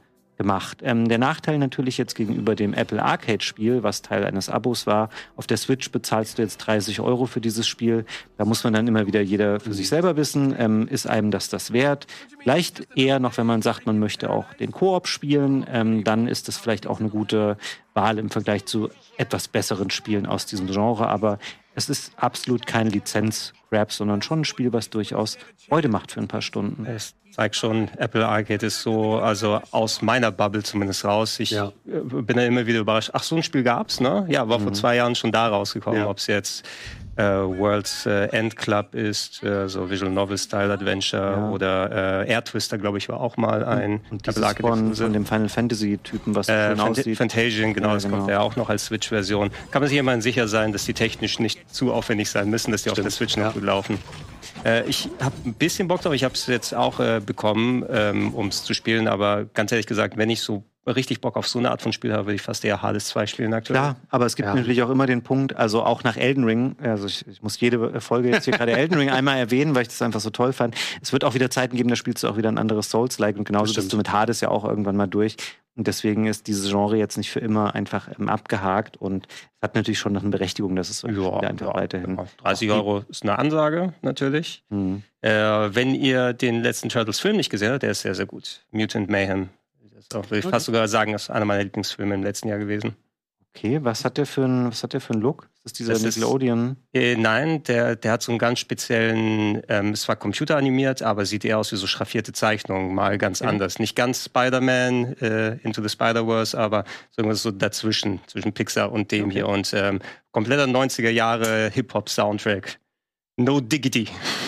gemacht. Ähm, der Nachteil natürlich jetzt gegenüber dem Apple Arcade-Spiel, was Teil eines Abos war, auf der Switch bezahlst du jetzt dreißig Euro für dieses Spiel. Da muss man dann immer wieder jeder für sich selber wissen, ähm, ist einem das das wert? Vielleicht eher noch, wenn man sagt, man möchte auch den Koop spielen, ähm, dann ist das vielleicht auch eine gute Wahl im Vergleich zu etwas besseren Spielen aus diesem Genre. Aber es ist absolut kein Lizenz-Grab, sondern schon ein Spiel, was durchaus Freude macht für ein paar Stunden. Es zeigt schon, Apple Arcade ist so, also aus meiner Bubble zumindest raus. Ich ja. bin da immer wieder überrascht. Ach, so ein Spiel gab's, ne? Ja, war mhm. vor zwei Jahren schon da rausgekommen. Ja. Ob es jetzt äh, World's äh, End Club ist, äh, so Visual Novel Style Adventure ja. oder äh, Air Twister, glaube ich, war auch mal ein und Apple Arcade von, von dem Final Fantasy Typen, was äh, schön Phant- aussieht. Phantasian, genau, ja, das genau. kommt ja auch noch als Switch-Version. Kann man sich immerhin sicher sein, dass die technisch nicht zu aufwendig sein müssen, dass die Stimmt. auf der Switch noch ja. gut laufen. Äh, ich habe ein bisschen Bock drauf. Ich habe es jetzt auch äh, bekommen, ähm, um es zu spielen. Aber ganz ehrlich gesagt, wenn ich so richtig Bock auf so eine Art von Spiel habe, würde ich fast eher Hades zwei spielen aktuell. Klar, aber es gibt ja. natürlich auch immer den Punkt, also auch nach Elden Ring, also ich, ich muss jede Folge jetzt hier gerade Elden Ring einmal erwähnen, weil ich das einfach so toll fand. Es wird auch wieder Zeiten geben, da spielst du auch wieder ein anderes Souls-like und genauso bist du mit Hades ja auch irgendwann mal durch. Und deswegen ist dieses Genre jetzt nicht für immer einfach ähm, abgehakt und es hat natürlich schon noch eine Berechtigung, dass es ja, einfach ja, weiterhin... Ja. dreißig Euro ist eine Ansage, natürlich. Mhm. Äh, wenn ihr den letzten Turtles-Film nicht gesehen habt, der ist sehr, sehr gut. Mutant Mayhem. Das ist auch, würde ich okay. fast sogar sagen, das ist einer meiner Lieblingsfilme im letzten Jahr gewesen. Okay, was hat der für einen, was hat der für einen Look? Ist das dieser das Nickelodeon? Ist, äh, nein, der, der hat so einen ganz speziellen, ähm, es war computeranimiert, aber sieht eher aus wie so schraffierte Zeichnungen, mal ganz okay. anders. Nicht ganz Spider-Man, äh, Into the Spider-Verse, aber so dazwischen, zwischen Pixar und dem okay. hier. Und ähm, kompletter neunziger Jahre Hip-Hop-Soundtrack. No Diggity.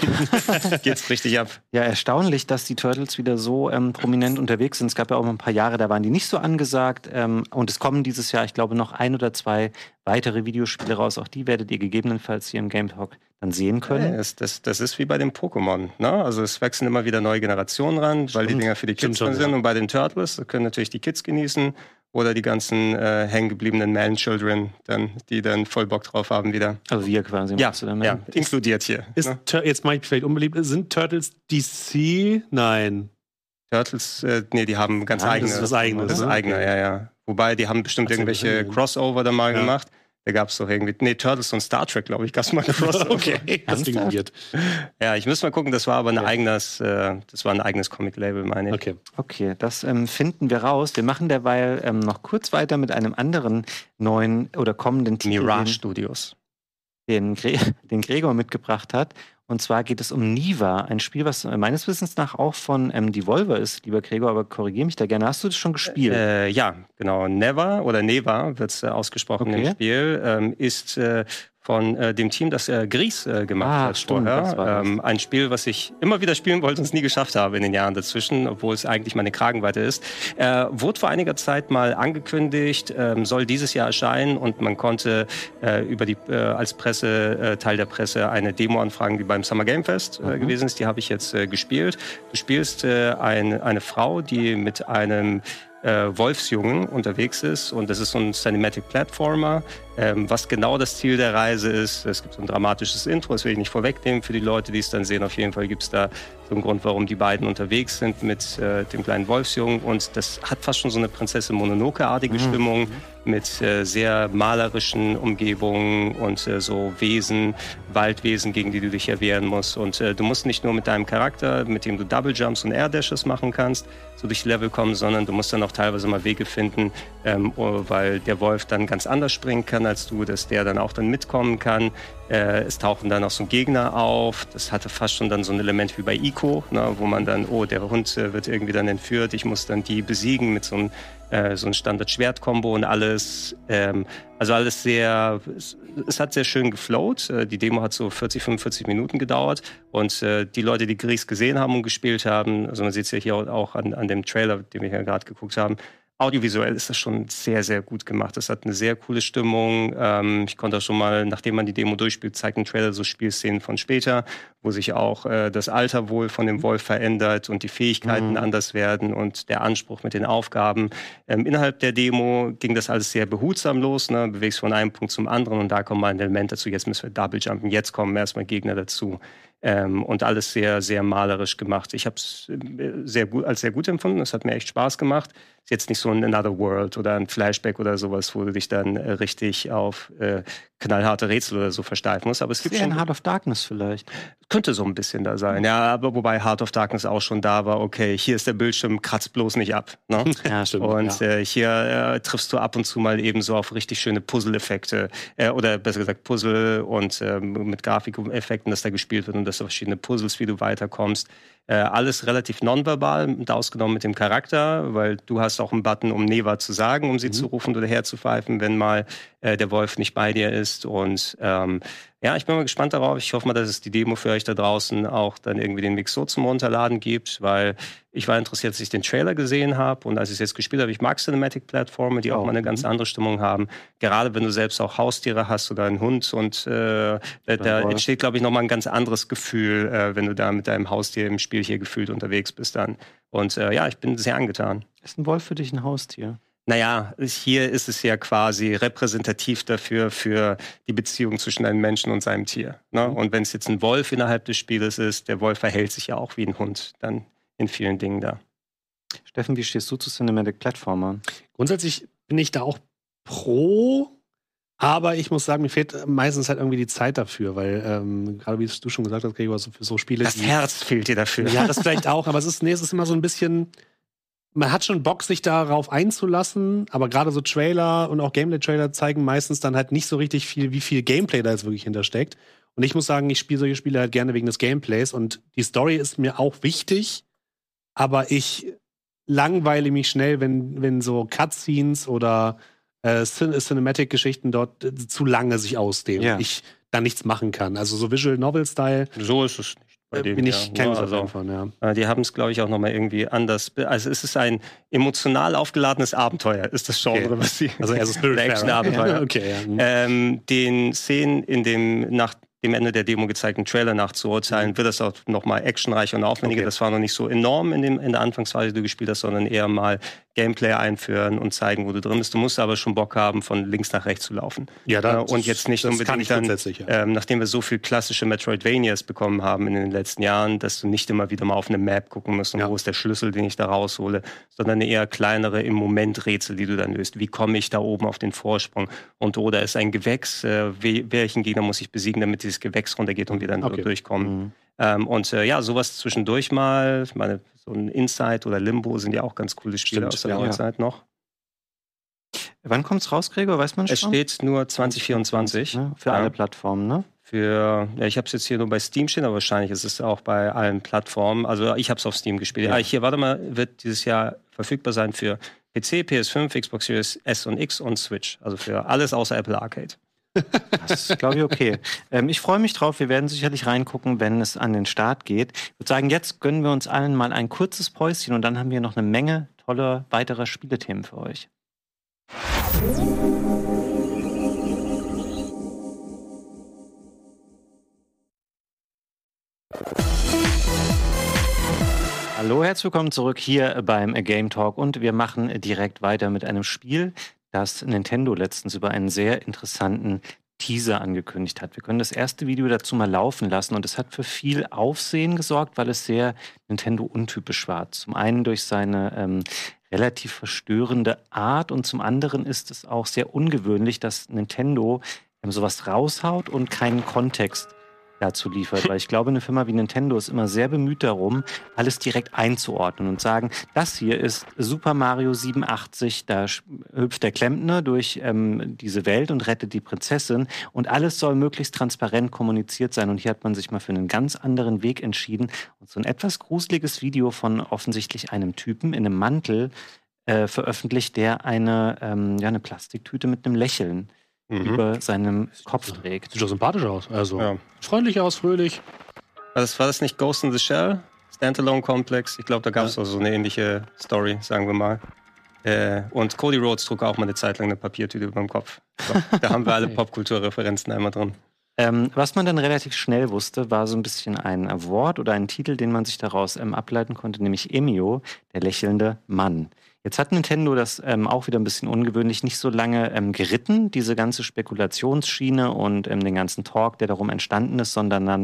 Geht's richtig ab. Ja, erstaunlich, dass die Turtles wieder so ähm, prominent unterwegs sind. Es gab ja auch mal ein paar Jahre, da waren die nicht so angesagt. Ähm, und es kommen dieses Jahr, ich glaube, noch ein oder zwei weitere Videospiele raus. Auch die werdet ihr gegebenenfalls hier im Game Talk dann sehen können. Ja, das, das, das ist wie bei den Pokémon. Ne? Also es wachsen immer wieder neue Generationen ran, weil Stimmt. die Dinger für die Kids drin sind. Ja. Und bei den Turtles können natürlich die Kids genießen. Oder die ganzen äh, hängengebliebenen Man-Children, dann, die dann voll Bock drauf haben wieder. Also wir quasi. Ja, du dann, ja inkludiert hier. Ist, ne? Tur- jetzt mache ich vielleicht unbeliebt. Sind Turtles D C? Nein. Turtles, äh, nee, die haben ganz ja, eigene. Das ist was Eigenes. Das ist ne? eigene, ja, ja. Wobei, die haben bestimmt also irgendwelche Crossover da mal ja. gemacht. Da gab es doch irgendwie, nee, Turtles und Star Trek, glaube ich, gab es mal eine Crossover. Okay, das Ding wird. Ja, ich muss mal gucken, das war aber ein okay. eigenes, äh, das war ein eigenes Comic-Label, meine ich. Okay, okay, das ähm, finden wir raus. Wir machen derweil ähm, noch kurz weiter mit einem anderen neuen oder kommenden Titel. Mirage Studios. Den, Gre- den Gregor mitgebracht hat. Und zwar geht es um Niva, ein Spiel, was meines Wissens nach auch von ähm, Devolver ist, lieber Gregor, aber korrigiere mich da gerne. Hast du das schon gespielt? Äh, ja, genau. Never oder Neva wird es äh, ausgesprochen okay. im Spiel, ähm, ist äh, von äh, dem Team, das äh, Gris äh, gemacht ah, hat stimmt, vorher. Ähm, ein Spiel, was ich immer wieder spielen wollte und es nie geschafft habe in den Jahren dazwischen, obwohl es eigentlich meine Kragenweite ist. Äh, wurde vor einiger Zeit mal angekündigt, ähm, soll dieses Jahr erscheinen und man konnte äh, über die äh, als Presse, äh, Teil der Presse eine Demo anfragen, die beim Summer Game Fest äh, mhm. gewesen ist. Die habe ich jetzt äh, gespielt. Du spielst äh, ein, eine Frau, die mit einem Äh, Wolfsjungen unterwegs ist und das ist so ein Cinematic Platformer. Ähm, was genau das Ziel der Reise ist, es gibt so ein dramatisches Intro, das will ich nicht vorwegnehmen für die Leute, die es dann sehen. Auf jeden Fall gibt es da so einen Grund, warum die beiden unterwegs sind mit äh, dem kleinen Wolfsjungen und das hat fast schon so eine Prinzessin Mononoke-artige mhm. Stimmung mit äh, sehr malerischen Umgebungen und äh, so Wesen, Waldwesen, gegen die du dich erwehren musst. Und äh, du musst nicht nur mit deinem Charakter, mit dem du Double Jumps und Air Dashes machen kannst, so durch die Level kommen, sondern du musst dann auch teilweise mal Wege finden, ähm, weil der Wolf dann ganz anders springen kann als du, dass der dann auch dann mitkommen kann. Äh, es tauchen dann auch so Gegner auf. Das hatte fast schon dann so ein Element wie bei Ico, ne, wo man dann, oh, der Hund äh, wird irgendwie dann entführt. Ich muss dann die besiegen mit so einem äh, so ein Standard-Schwert-Kombo und alles. Ähm, also alles sehr, es, es hat sehr schön geflowt. Äh, die Demo hat so vierzig, fünfundvierzig Minuten gedauert. Und äh, die Leute, die Gris gesehen haben und gespielt haben, also man sieht es ja hier auch an, an dem Trailer, den wir ja gerade geguckt haben, audiovisuell ist das schon sehr, sehr gut gemacht. Das hat eine sehr coole Stimmung. Ähm, ich konnte auch schon mal, nachdem man die Demo durchspielt, zeigt ein Trailer so Spielszenen von später, wo sich auch äh, das Alter wohl von dem Wolf verändert und die Fähigkeiten mhm. anders werden und der Anspruch mit den Aufgaben. Ähm, innerhalb der Demo ging das alles sehr behutsam los, ne? Bewegst von einem Punkt zum anderen und da kommt mal ein Element dazu, jetzt müssen wir Double Jumpen, jetzt kommen erstmal Gegner dazu. Ähm, und alles sehr, sehr malerisch gemacht. Ich habe es sehr gut, als sehr gut empfunden. Es hat mir echt Spaß gemacht. Ist jetzt nicht so ein Another World oder ein Flashback oder sowas, wo du dich dann äh, richtig auf äh, knallharte Rätsel oder so versteifen musst. Aber es gibt Ist schon ein Heart of Darkness vielleicht. Könnte so ein bisschen da sein. Ja, aber wobei Heart of Darkness auch schon da war. Okay, hier ist der Bildschirm, kratzt bloß nicht ab. Ne? Ja, stimmt. Und ja. äh, hier äh, triffst du ab und zu mal eben so auf richtig schöne Puzzle-Effekte. Äh, oder besser gesagt Puzzle und äh, mit Grafikeffekten, dass da gespielt wird und dass da verschiedene Puzzles, wie du weiterkommst. Äh, alles relativ nonverbal, und ausgenommen mit dem Charakter, weil du hast auch einen Button, um Neva zu sagen, um sie Mhm. zu rufen oder herzupfeifen, wenn mal äh, der Wolf nicht bei dir ist. Und ähm, ja, ich bin mal gespannt darauf. Ich hoffe mal, dass es die Demo für euch da draußen auch dann irgendwie den Mix so zum Runterladen gibt, weil ich war interessiert, als ich den Trailer gesehen habe und als ich es jetzt gespielt habe. Ich mag Cinematic-Plattformen, die auch Oh, mal eine ganz mhm. andere Stimmung haben. Gerade wenn du selbst auch Haustiere hast oder einen Hund und äh, da, da Wolf. entsteht, glaube ich, nochmal ein ganz anderes Gefühl, äh, wenn du da mit deinem Haustier im Spiel hier gefühlt unterwegs bist dann. Und äh, ja, ich bin sehr angetan. Ist ein Wolf für dich ein Haustier? Naja, hier ist es ja quasi repräsentativ dafür, für die Beziehung zwischen einem Menschen und seinem Tier. Ne? Und wenn es jetzt ein Wolf innerhalb des Spieles ist, der Wolf verhält sich ja auch wie ein Hund dann in vielen Dingen da. Steffen, wie stehst du zu Cinematic Platformern? Grundsätzlich bin ich da auch pro, aber ich muss sagen, mir fehlt meistens halt irgendwie die Zeit dafür, weil, ähm, gerade wie du schon gesagt hast, Gregor, so für so Spiele. Das die- Herz fehlt dir dafür. Ja, das vielleicht auch, aber es ist, nee, es ist immer so ein bisschen. Man hat schon Bock, sich darauf einzulassen, aber gerade so Trailer und auch Gameplay-Trailer zeigen meistens dann halt nicht so richtig viel, wie viel Gameplay da jetzt wirklich hintersteckt. Und ich muss sagen, ich spiele solche Spiele halt gerne wegen des Gameplays und die Story ist mir auch wichtig, aber ich langweile mich schnell, wenn, wenn so Cutscenes oder äh, Cin- Cinematic-Geschichten dort äh, zu lange sich ausdehnen Ja. und ich da nichts machen kann. Also so Visual Novel-Style So ist es nicht. Bei äh, denen, bin ich ja. kein Ja, großer also, Fan von, ja. Äh, Die haben es, glaube ich, auch nochmal irgendwie anders. be- Also es ist ein emotional aufgeladenes Abenteuer, ist das Genre, Okay. was sie. Also eher so Spiritfarer. Action-Abenteuer. Okay, ja. Mhm. Ähm, den Szenen in dem nach dem Ende der Demo gezeigten Trailer nachzuurteilen, wird das auch nochmal actionreicher und aufwendiger. Okay. Das war noch nicht so enorm in, dem, in der Anfangsphase, die du gespielt hast, sondern eher mal Gameplay einführen und zeigen, wo du drin bist. Du musst aber schon Bock haben, von links nach rechts zu laufen. Ja, Äh, und jetzt nicht das unbedingt kann ich dann, grundsätzlich, ja. ähm, nachdem wir so viel klassische Metroidvanias bekommen haben in den letzten Jahren, dass du nicht immer wieder mal auf eine Map gucken musst und Ja. wo ist der Schlüssel, den ich da raushole, sondern eine eher kleinere im Moment Rätsel, die du dann löst. Wie komme ich da oben auf den Vorsprung? Und oder ist ein Gewächs, äh, we- welchen Gegner muss ich besiegen, damit dieses Gewächs runtergeht und wir dann Okay. durchkommen. Mhm. Ähm, und äh, ja, sowas zwischendurch mal, ich meine, so ein Inside oder Limbo sind ja auch ganz coole Spiele Stimmt, aus der ja. Neuzeit noch. Wann kommt's raus, Gregor? Weiß man schon? Es steht nur zwanzig vierundzwanzig. Ne? Für Ja. alle Plattformen, ne? Für, ja, ich habe es jetzt hier nur bei Steam stehen, aber wahrscheinlich ist es auch bei allen Plattformen. Also ich habe es auf Steam gespielt. Ja. Ah, hier, warte mal, wird dieses Jahr verfügbar sein für P C, P S fünf, Xbox Series S und X und Switch. Also für alles außer Apple Arcade. Das ist, glaube ich, okay. ähm, ich freue mich drauf. Wir werden sicherlich reingucken, wenn es an den Start geht. Ich würde sagen, jetzt gönnen wir uns allen mal ein kurzes Päuschen und dann haben wir noch eine Menge toller weiterer Spielethemen für euch. Hallo, herzlich willkommen zurück hier beim Game Talk und wir machen direkt weiter mit einem Spiel, das Nintendo letztens über einen sehr interessanten Teaser angekündigt hat. Wir können das erste Video dazu mal laufen lassen und es hat für viel Aufsehen gesorgt, weil es sehr Nintendo-untypisch war. Zum einen durch seine ähm, relativ verstörende Art und zum anderen ist es auch sehr ungewöhnlich, dass Nintendo ähm, sowas raushaut und keinen Kontext dazu liefert, weil ich glaube, eine Firma wie Nintendo ist immer sehr bemüht darum, alles direkt einzuordnen und sagen, das hier ist Super Mario siebenundachtzig, da sch- hüpft der Klempner durch ähm, diese Welt und rettet die Prinzessin und alles soll möglichst transparent kommuniziert sein und hier hat man sich mal für einen ganz anderen Weg entschieden und so ein etwas gruseliges Video von offensichtlich einem Typen in einem Mantel äh, veröffentlicht, der eine, ähm, ja, eine Plastiktüte mit einem Lächeln über seinem Kopf trägt. Sieht doch sympathisch aus. Also Ja. freundlich aus, fröhlich. War das, war das nicht Ghost in the Shell? Standalone Complex? Ich glaube, da gab es Ja. auch so eine ähnliche Story, sagen wir mal. Äh, und Cody Rhodes trug auch mal eine Zeit lang eine Papiertüte über dem Kopf. So, da haben wir alle Popkulturreferenzen einmal drin. Ähm, was man dann relativ schnell wusste, war so ein bisschen ein Wort oder ein Titel, den man sich daraus ähm, ableiten konnte, nämlich Emio, der lächelnde Mann. Jetzt hat Nintendo das ähm, auch wieder ein bisschen ungewöhnlich nicht so lange ähm, geritten, diese ganze Spekulationsschiene und ähm, den ganzen Talk, der darum entstanden ist, sondern dann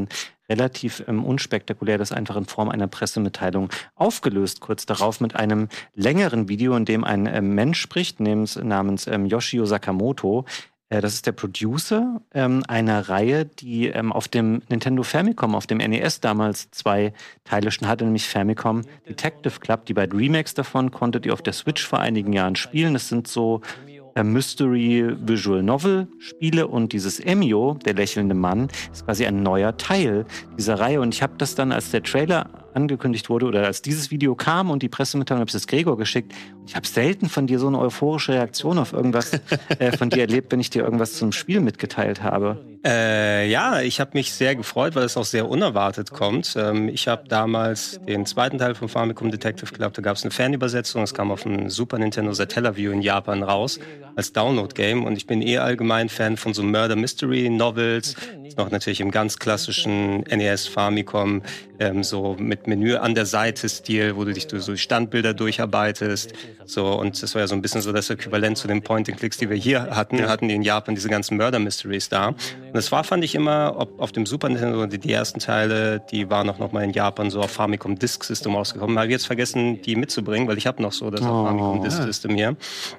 relativ ähm, unspektakulär das einfach in Form einer Pressemitteilung aufgelöst. Kurz darauf mit einem längeren Video, in dem ein ähm, Mensch spricht, namens, namens ähm, Yoshio Sakamoto. Das ist der Producer ähm, einer Reihe, die ähm, auf dem Nintendo Famicom, auf dem N E S damals zwei Teile schon hatte, nämlich Famicom Detective Club. Die beiden Remakes davon konntet ihr auf der Switch vor einigen Jahren spielen. Das sind so äh, Mystery Visual Novel Spiele und dieses Emio, der lächelnde Mann, ist quasi ein neuer Teil dieser Reihe. Und ich habe das dann, als der Trailer angekündigt wurde oder als dieses Video kam und die Pressemitteilung, habe ich das Gregor geschickt. Und ich habe selten von dir so eine euphorische Reaktion auf irgendwas äh, von dir erlebt, wenn ich dir irgendwas zum Spiel mitgeteilt habe. Äh, ja, ich habe mich sehr gefreut, weil es auch sehr unerwartet kommt. Ähm, ich habe damals den zweiten Teil von Famicom Detective Club, da gab es eine Fanübersetzung, es kam auf dem Super Nintendo Satellaview in Japan raus als Download-Game und ich bin eh allgemein Fan von so Murder-Mystery-Novels, noch natürlich im ganz klassischen N E S Famicom, ähm, so mit Menü an der Seite-Stil, wo du dich durch so Standbilder durcharbeitest. So, und das war ja so ein bisschen so das Äquivalent zu den Point-and-Clicks, die wir hier hatten. Wir hatten die in Japan diese ganzen Murder-Mysteries da. Und das war, fand ich immer, ob auf dem Super Nintendo, die, die ersten Teile, die waren auch noch mal in Japan so auf Famicom Disk System rausgekommen. Habe ich jetzt vergessen, die mitzubringen, weil ich habe noch so das oh, Famicom Disk System hier.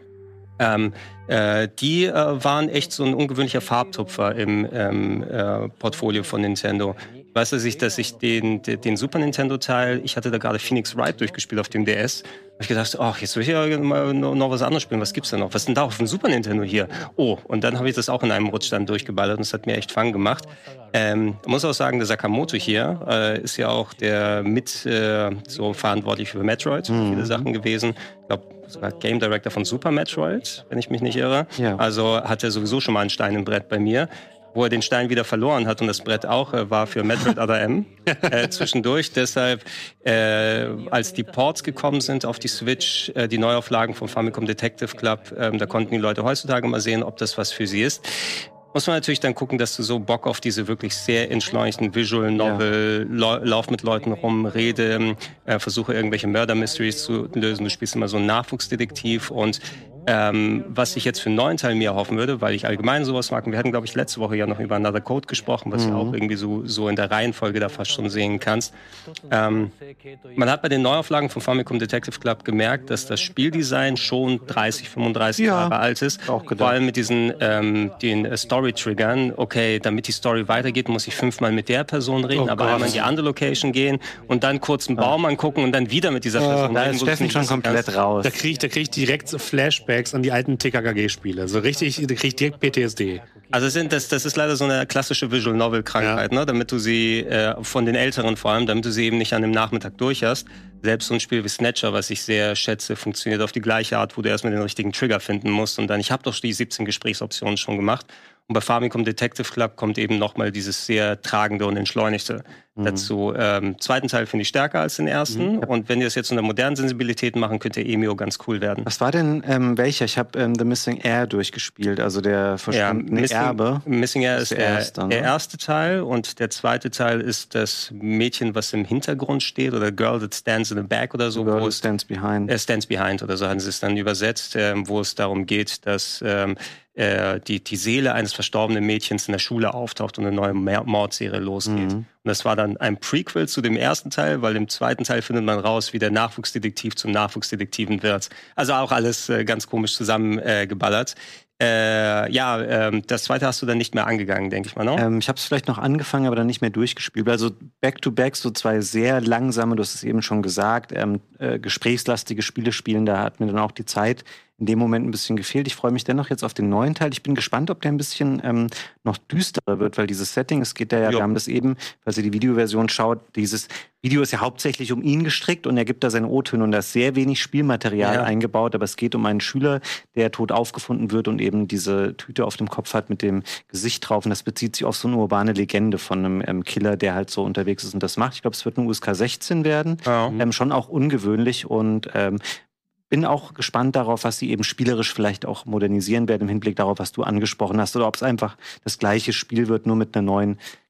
Ähm, äh, die äh, waren echt so ein ungewöhnlicher Farbtupfer im ähm, äh, Portfolio von Nintendo. Ich weiß, dass ich, dass ich den, den, den Super Nintendo-Teil, ich hatte da gerade Phoenix Wright durchgespielt auf dem D S. Hab ich gedacht, ach, jetzt will ich ja mal noch, noch was anderes spielen. Was gibt's denn noch? Was ist denn da auf dem Super Nintendo hier? Oh, und dann habe ich das auch in einem Rutsch dann durchgeballert und es hat mir echt Fun gemacht. Ähm, ich muss auch sagen, der Sakamoto hier äh, ist ja auch der mit äh, so verantwortlich für Metroid, für viele Sachen gewesen. Ich glaube, sogar Game Director von Super Metroid, wenn ich mich nicht irre. Ja. Also hat er sowieso schon mal einen Stein im Brett bei mir. Wo er den Stein wieder verloren hat und das Brett auch äh, war für Metroid Other M äh, zwischendurch. Deshalb, äh, als die Ports gekommen sind auf die Switch, äh, die Neuauflagen vom Famicom Detective Club, äh, da konnten die Leute heutzutage mal sehen, ob das was für sie ist. Muss man natürlich dann gucken, dass du so Bock auf diese wirklich sehr entschleunigten Visual Novel, ja. lau- lauf mit Leuten rum, rede, äh, versuche irgendwelche Murder Mysteries zu lösen. Du spielst immer so einen Nachwuchsdetektiv und Ähm, was ich jetzt für einen neuen Teil mir erhoffen würde, weil ich allgemein sowas mag. Und wir hatten, glaube ich, letzte Woche ja noch über Another Code gesprochen, was mhm. ja auch irgendwie so, so in der Reihenfolge da fast schon sehen kannst. Ähm, man hat bei den Neuauflagen von Famicom Detective Club gemerkt, dass das Spieldesign schon dreißig, fünfunddreißig ja, Jahre alt ist. Auch vor allem mit diesen ähm, den äh, Story-Triggern. Okay, damit die Story weitergeht, muss ich fünfmal mit der Person reden, oh aber Gott. einmal in die andere Location gehen und dann kurz einen Baum angucken und dann wieder mit dieser Person oh, da reden. Da ist Steffen schon komplett kannst. raus. Da kriege ich, da krieg ich direkt so Flashbacks an die alten T K K G-Spiele. So richtig, da kriege ich direkt P T S D. Also sind das, das ist leider so eine klassische Visual Novel-Krankheit, ja. ne? Damit du sie, äh, von den Älteren vor allem, damit du sie eben nicht an dem Nachmittag durch hast. Selbst so ein Spiel wie Snatcher, was ich sehr schätze, funktioniert auf die gleiche Art, wo du erstmal den richtigen Trigger finden musst. Und dann, ich habe doch die siebzehn Gesprächsoptionen schon gemacht. Und bei Famicom Detective Club kommt eben nochmal dieses sehr tragende und entschleunigte mhm. dazu. Ähm, zweiten Teil finde ich stärker als den ersten. Mhm. Und wenn die das jetzt unter modernen Sensibilitäten machen, könnte Emio ganz cool werden. Was war denn ähm, welcher? Ich habe ähm, The Missing Air durchgespielt, also der verschwundene ja, Missing, Erbe. Missing Air ist der, erste, der erste Teil und der zweite Teil ist das Mädchen, was im Hintergrund steht oder Girl that stands in the back oder so. Girl wo that stands behind. Äh, stands behind oder so haben sie es dann übersetzt, ähm, wo es darum geht, dass ähm, Die, die Seele eines verstorbenen Mädchens in der Schule auftaucht und eine neue Mordserie losgeht. Mhm. Und das war dann ein Prequel zu dem ersten Teil, weil im zweiten Teil findet man raus, wie der Nachwuchsdetektiv zum Nachwuchsdetektiven wird. Also auch alles äh, ganz komisch zusammengeballert. Äh, äh, ja, äh, das zweite hast du dann nicht mehr angegangen, denke ich mal, ne? Ähm, ich habe es vielleicht noch angefangen, aber dann nicht mehr durchgespielt. Also Back-to-Back, so zwei sehr langsame, du hast es eben schon gesagt, ähm, äh, gesprächslastige Spiele spielen, da hat mir dann auch die Zeit in dem Moment ein bisschen gefehlt. Ich freue mich dennoch jetzt auf den neuen Teil. Ich bin gespannt, ob der ein bisschen ähm, noch düsterer wird, weil dieses Setting, es geht da ja, jo. wir haben das eben, falls ihr die Videoversion schaut, dieses Video ist ja hauptsächlich um ihn gestrickt und er gibt da seine O-Töne und da ist sehr wenig Spielmaterial ja. eingebaut, aber es geht um einen Schüler, der tot aufgefunden wird und eben diese Tüte auf dem Kopf hat mit dem Gesicht drauf und das bezieht sich auf so eine urbane Legende von einem ähm, Killer, der halt so unterwegs ist und das macht. Ich glaube, es wird eine U S K sechzehn werden. Ja. Ähm, schon auch ungewöhnlich und ähm, bin auch gespannt darauf, was sie eben spielerisch vielleicht auch modernisieren werden im Hinblick darauf, was du angesprochen hast, oder ob es einfach das gleiche Spiel wird, nur mit einer neuen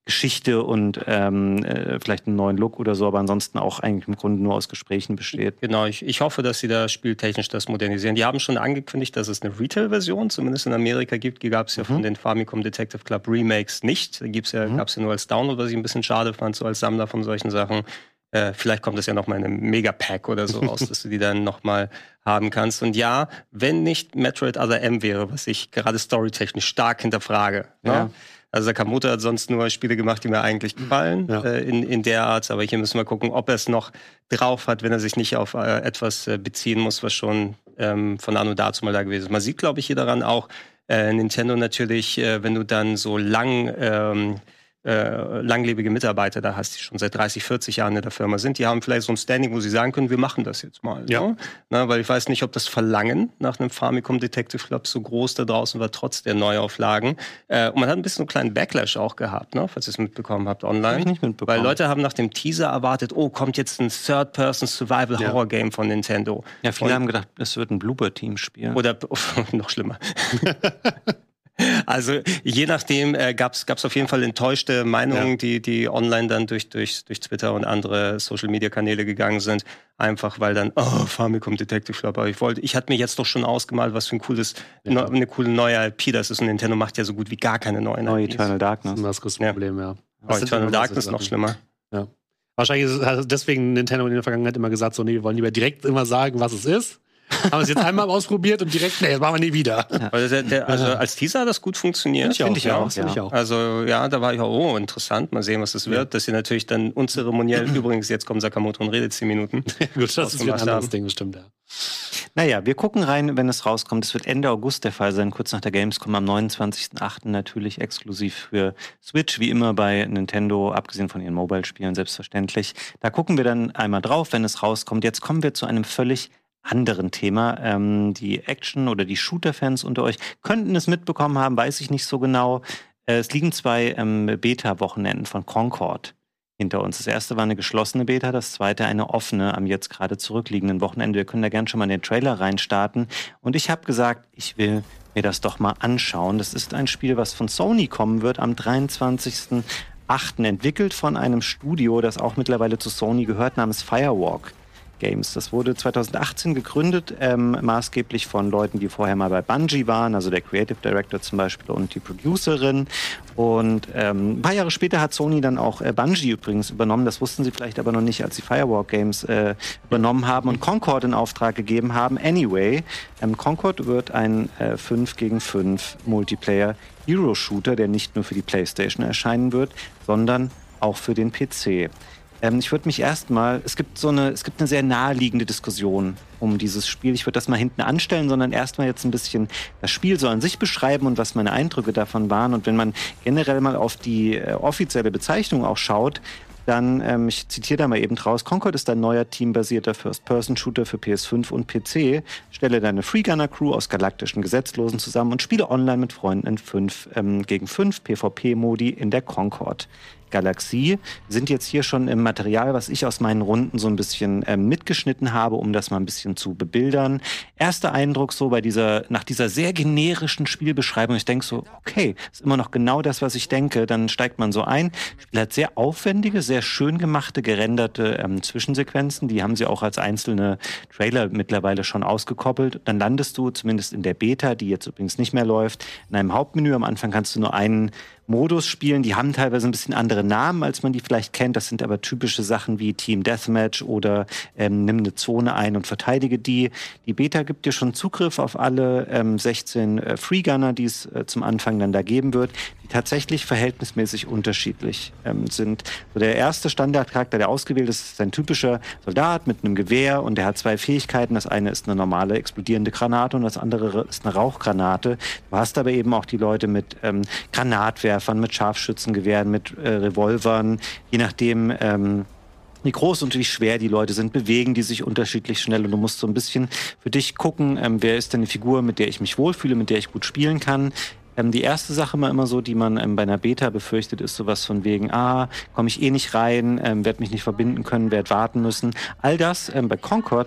Geschichte und ähm, äh, vielleicht einen neuen Look oder so, aber ansonsten auch eigentlich im Grunde nur aus Gesprächen besteht. Genau, ich, ich hoffe, dass sie da spieltechnisch das modernisieren. Die haben schon angekündigt, dass es eine Retail-Version, zumindest in Amerika gibt. Die gab es ja mhm. von den Famicom Detective Club Remakes nicht. Da gibt's ja, mhm. gab es ja nur als Download, was ich ein bisschen schade fand, so als Sammler von solchen Sachen. Äh, vielleicht kommt das ja noch mal in einem Megapack oder so raus, dass du die dann noch mal haben kannst. Und ja, wenn nicht Metroid Other M wäre, was ich gerade storytechnisch stark hinterfrage. Ja. Ne? Also Sakamoto hat sonst nur Spiele gemacht, die mir eigentlich gefallen, ja. äh, in, in der Art. Aber hier müssen wir gucken, ob er es noch drauf hat, wenn er sich nicht auf äh, etwas äh, beziehen muss, was schon ähm, von Anno dazu mal da gewesen ist. Man sieht, glaube ich, hier daran auch, äh, Nintendo natürlich, äh, wenn du dann so lang... Ähm, Äh, langlebige Mitarbeiter da hast, die schon seit dreißig, vierzig Jahren in der Firma sind, die haben vielleicht so ein Standing, wo sie sagen können, wir machen das jetzt mal. Ja. Ne? Na, weil ich weiß nicht, ob das Verlangen nach einem Famicom Detective Club so groß da draußen war, trotz der Neuauflagen. Äh, und man hat ein bisschen einen kleinen Backlash auch gehabt, ne? Falls ihr es mitbekommen habt online. Hab ich nicht mitbekommen. Weil Leute haben nach dem Teaser erwartet, oh, kommt jetzt ein Third-Person-Survival-Horror-Game von Nintendo. Ja, viele und, haben gedacht, es wird ein Bloober-Team spielen. Oder oh, noch schlimmer. Also je nachdem äh, gab es auf jeden Fall enttäuschte Meinungen, ja. die, die online dann durch, durch, durch Twitter und andere Social-Media-Kanäle gegangen sind. Einfach weil dann, oh, Famicom Detective Club. Aber ich wollte, ich hatte mir jetzt doch schon ausgemalt, was für ein cooles, ja. ne, eine coole neue I P das ist. Und Nintendo macht ja so gut wie gar keine neuen Neue I Ps. Eternal Darkness. Das ist das größte Problem, ja. ja. Oh, Eternal Darkness noch schlimmer. Ja. Wahrscheinlich ist deswegen Nintendo in der Vergangenheit immer gesagt, so, nee, wir wollen lieber direkt immer sagen, was es ist. Haben wir es jetzt einmal ausprobiert und direkt, nee, das machen wir nie wieder. Ja. Also, der, der, also als Teaser hat das gut funktioniert. Finde ich, auch, Find ich ja. auch. Also ja, da war ich auch, oh, interessant, mal sehen, was das wird. Ja. Dass sie natürlich dann unzeremoniell, übrigens, jetzt kommt Sakamoto und redet zehn Minuten. Gut, das ist wieder ein anderes Ding, bestimmt, ja. Naja, wir gucken rein, wenn es rauskommt. Es wird Ende August der Fall sein, kurz nach der Gamescom am neunundzwanzigsten achten natürlich exklusiv für Switch, wie immer bei Nintendo, abgesehen von ihren Mobile-Spielen selbstverständlich. Da gucken wir dann einmal drauf, wenn es rauskommt. Jetzt kommen wir zu einem völlig anderen Thema. Ähm, die Action- oder die Shooter-Fans unter euch könnten es mitbekommen haben, weiß ich nicht so genau. Äh, es liegen zwei ähm, Beta-Wochenenden von Concord hinter uns. Das erste war eine geschlossene Beta, das zweite eine offene am jetzt gerade zurückliegenden Wochenende. Wir können da gerne schon mal in den Trailer reinstarten. Und ich habe gesagt, ich will mir das doch mal anschauen. Das ist ein Spiel, was von Sony kommen wird am dreiundzwanzigsten achten entwickelt von einem Studio, das auch mittlerweile zu Sony gehört, namens Firewalk Games. Das wurde zweitausendachtzehn gegründet, ähm, maßgeblich von Leuten, die vorher mal bei Bungie waren, also der Creative Director zum Beispiel und die Producerin. Und ähm, ein paar Jahre später hat Sony dann auch äh, Bungie übrigens übernommen. Das wussten sie vielleicht aber noch nicht, als sie Firewalk Games äh, übernommen haben und Concord in Auftrag gegeben haben. Anyway, ähm, Concord wird ein äh, fünf gegen fünf Multiplayer-Hero-Shooter, der nicht nur für die PlayStation erscheinen wird, sondern auch für den P C. Ich würde mich erstmal, es gibt so eine, es gibt eine sehr naheliegende Diskussion um dieses Spiel. Ich würde das mal hinten anstellen, sondern erstmal jetzt ein bisschen das Spiel so an sich beschreiben und was meine Eindrücke davon waren. Und wenn man generell mal auf die äh, offizielle Bezeichnung auch schaut, dann, ähm, ich zitiere da mal eben draus, Concord ist ein neuer teambasierter First-Person-Shooter für P S fünf und P C. Stelle deine Freegunner-Crew aus galaktischen Gesetzlosen zusammen und spiele online mit Freunden in fünf ähm, gegen fünf PvP-Modi in der Concord Galaxie. Sind jetzt hier schon im Material, was ich aus meinen Runden so ein bisschen ähm, mitgeschnitten habe, um das mal ein bisschen zu bebildern. Erster Eindruck so bei dieser, nach dieser sehr generischen Spielbeschreibung, ich denke so, okay, ist immer noch genau das, was ich denke, dann steigt man so ein. Das Spiel hat sehr aufwendige, sehr schön gemachte, gerenderte ähm, Zwischensequenzen, die haben sie auch als einzelne Trailer mittlerweile schon ausgekoppelt. Dann landest du, zumindest in der Beta, die jetzt übrigens nicht mehr läuft, in einem Hauptmenü. Am Anfang kannst du nur einen Modus spielen. Die haben teilweise ein bisschen andere Namen, als man die vielleicht kennt. Das sind aber typische Sachen wie Team Deathmatch oder ähm, nimm eine Zone ein und verteidige die. Die Beta gibt dir schon Zugriff auf alle ähm, sechzehn äh, Freegunner, die es äh, zum Anfang dann da geben wird, die tatsächlich verhältnismäßig unterschiedlich ähm, sind. So der erste Standardcharakter, der ausgewählt ist, ist ein typischer Soldat mit einem Gewehr und der hat zwei Fähigkeiten. Das eine ist eine normale explodierende Granate und das andere ist eine Rauchgranate. Du hast aber eben auch die Leute mit ähm, Granatwerfern, mit Scharfschützengewehren, mit äh, Revolvern, je nachdem ähm, wie groß und wie schwer die Leute sind, bewegen die sich unterschiedlich schnell und du musst so ein bisschen für dich gucken, ähm, wer ist denn eine Figur, mit der ich mich wohlfühle, mit der ich gut spielen kann. Ähm, die erste Sache mal immer so, die man ähm, bei einer Beta befürchtet, ist sowas von wegen, ah, komme ich eh nicht rein, ähm, werde mich nicht verbinden können, werde warten müssen. All das ähm, bei Concord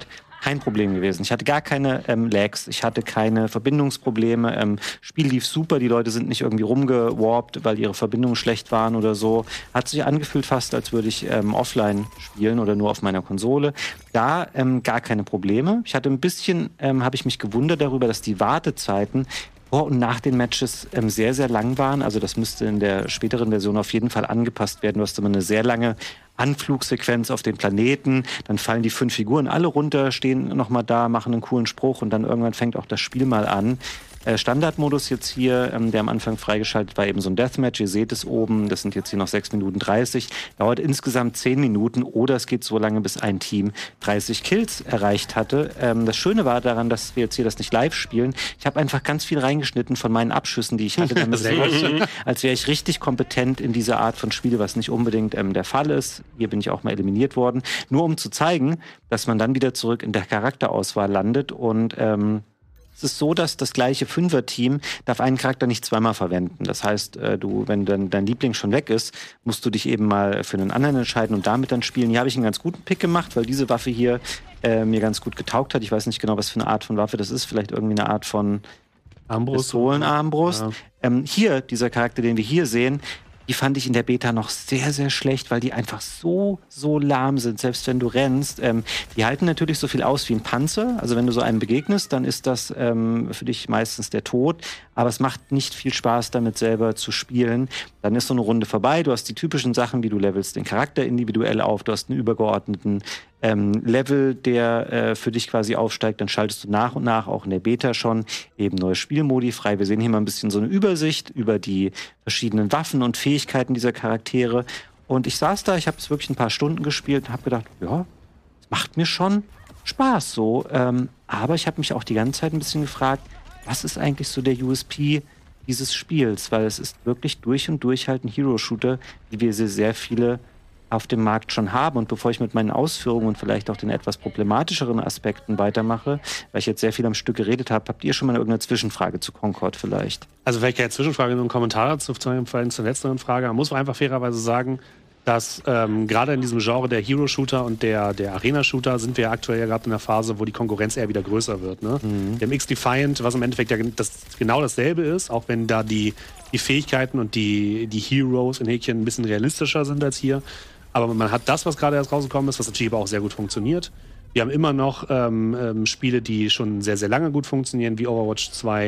kein Problem gewesen. Ich hatte gar keine ähm, Lags, ich hatte keine Verbindungsprobleme. Ähm, Spiel lief super, die Leute sind nicht irgendwie rumgewarpt, weil ihre Verbindungen schlecht waren oder so. Hat sich angefühlt fast, als würde ich ähm, offline spielen oder nur auf meiner Konsole. Da ähm, gar keine Probleme. Ich hatte ein bisschen, ähm, habe ich mich gewundert darüber, dass die Wartezeiten vor und nach den Matches ähm, sehr, sehr lang waren. Also das müsste in der späteren Version auf jeden Fall angepasst werden. Du hast immer eine sehr lange Anflugsequenz auf den Planeten, dann fallen die fünf Figuren alle runter, stehen nochmal da, machen einen coolen Spruch und dann irgendwann fängt auch das Spiel mal an. Äh, Standardmodus jetzt hier, ähm, der am Anfang freigeschaltet war, eben so ein Deathmatch, ihr seht es oben, das sind jetzt hier noch sechs Minuten dreißig, dauert insgesamt zehn Minuten oder es geht so lange, bis ein Team dreißig Kills erreicht hatte. Ähm, das Schöne war daran, dass wir jetzt hier das nicht live spielen. Ich habe einfach ganz viel reingeschnitten von meinen Abschüssen, die ich hatte, damit es aussieht, als wäre ich richtig kompetent in dieser Art von Spiele, was nicht unbedingt ähm, der Fall ist. Hier bin ich auch mal eliminiert worden. Nur um zu zeigen, dass man dann wieder zurück in der Charakterauswahl landet und ähm, es ist so, dass das gleiche Fünfer-Team darf einen Charakter nicht zweimal verwenden. Das heißt, äh, du, wenn dein, dein Liebling schon weg ist, musst du dich eben mal für einen anderen entscheiden und damit dann spielen. Hier habe ich einen ganz guten Pick gemacht, weil diese Waffe hier äh, mir ganz gut getaugt hat. Ich weiß nicht genau, was für eine Art von Waffe das ist. Vielleicht irgendwie eine Art von Armbrust. Pistolenarmbrust. Ja. Ähm, hier, dieser Charakter, den wir hier sehen, die fand ich in der Beta noch sehr, sehr schlecht, weil die einfach so, so lahm sind, selbst wenn du rennst. Ähm, die halten natürlich so viel aus wie ein Panzer. Also wenn du so einem begegnest, dann ist das ähm, für dich meistens der Tod. Aber es macht nicht viel Spaß, damit selber zu spielen. Dann ist so eine Runde vorbei. Du hast die typischen Sachen, wie du levelst den Charakter individuell auf. Du hast einen übergeordneten ähm, Level, der äh, für dich quasi aufsteigt. Dann schaltest du nach und nach, auch in der Beta schon, eben neue Spielmodi frei. Wir sehen hier mal ein bisschen so eine Übersicht über die verschiedenen Waffen und Fähigkeiten dieser Charaktere. Und ich saß da, ich habe es wirklich ein paar Stunden gespielt und habe gedacht, ja, das macht mir schon Spaß so. Ähm, aber ich habe mich auch die ganze Zeit ein bisschen gefragt, was ist eigentlich so der U S P dieses Spiels? Weil es ist wirklich durch und durch halt ein Hero-Shooter, wie wir sehr, sehr viele auf dem Markt schon haben. Und bevor ich mit meinen Ausführungen und vielleicht auch den etwas problematischeren Aspekten weitermache, weil ich jetzt sehr viel am Stück geredet habe, habt ihr schon mal irgendeine Zwischenfrage zu Concord vielleicht? Also vielleicht keine Zwischenfrage, nur ein Kommentar dazu, zur letzteren Frage. Man muss einfach fairerweise sagen, dass ähm, gerade in diesem Genre der Hero-Shooter und der, der Arena-Shooter sind wir ja aktuell ja gerade in der Phase, wo die Konkurrenz eher wieder größer wird. Ne? Mhm. Wir haben X-Defiant, was im Endeffekt ja das, genau dasselbe ist, auch wenn da die, die Fähigkeiten und die, die Heroes in Häkchen ein bisschen realistischer sind als hier. Aber man hat das, was gerade erst rausgekommen ist, was natürlich aber auch sehr gut funktioniert. Wir haben immer noch ähm, ähm, Spiele, die schon sehr, sehr lange gut funktionieren, wie Overwatch zwei,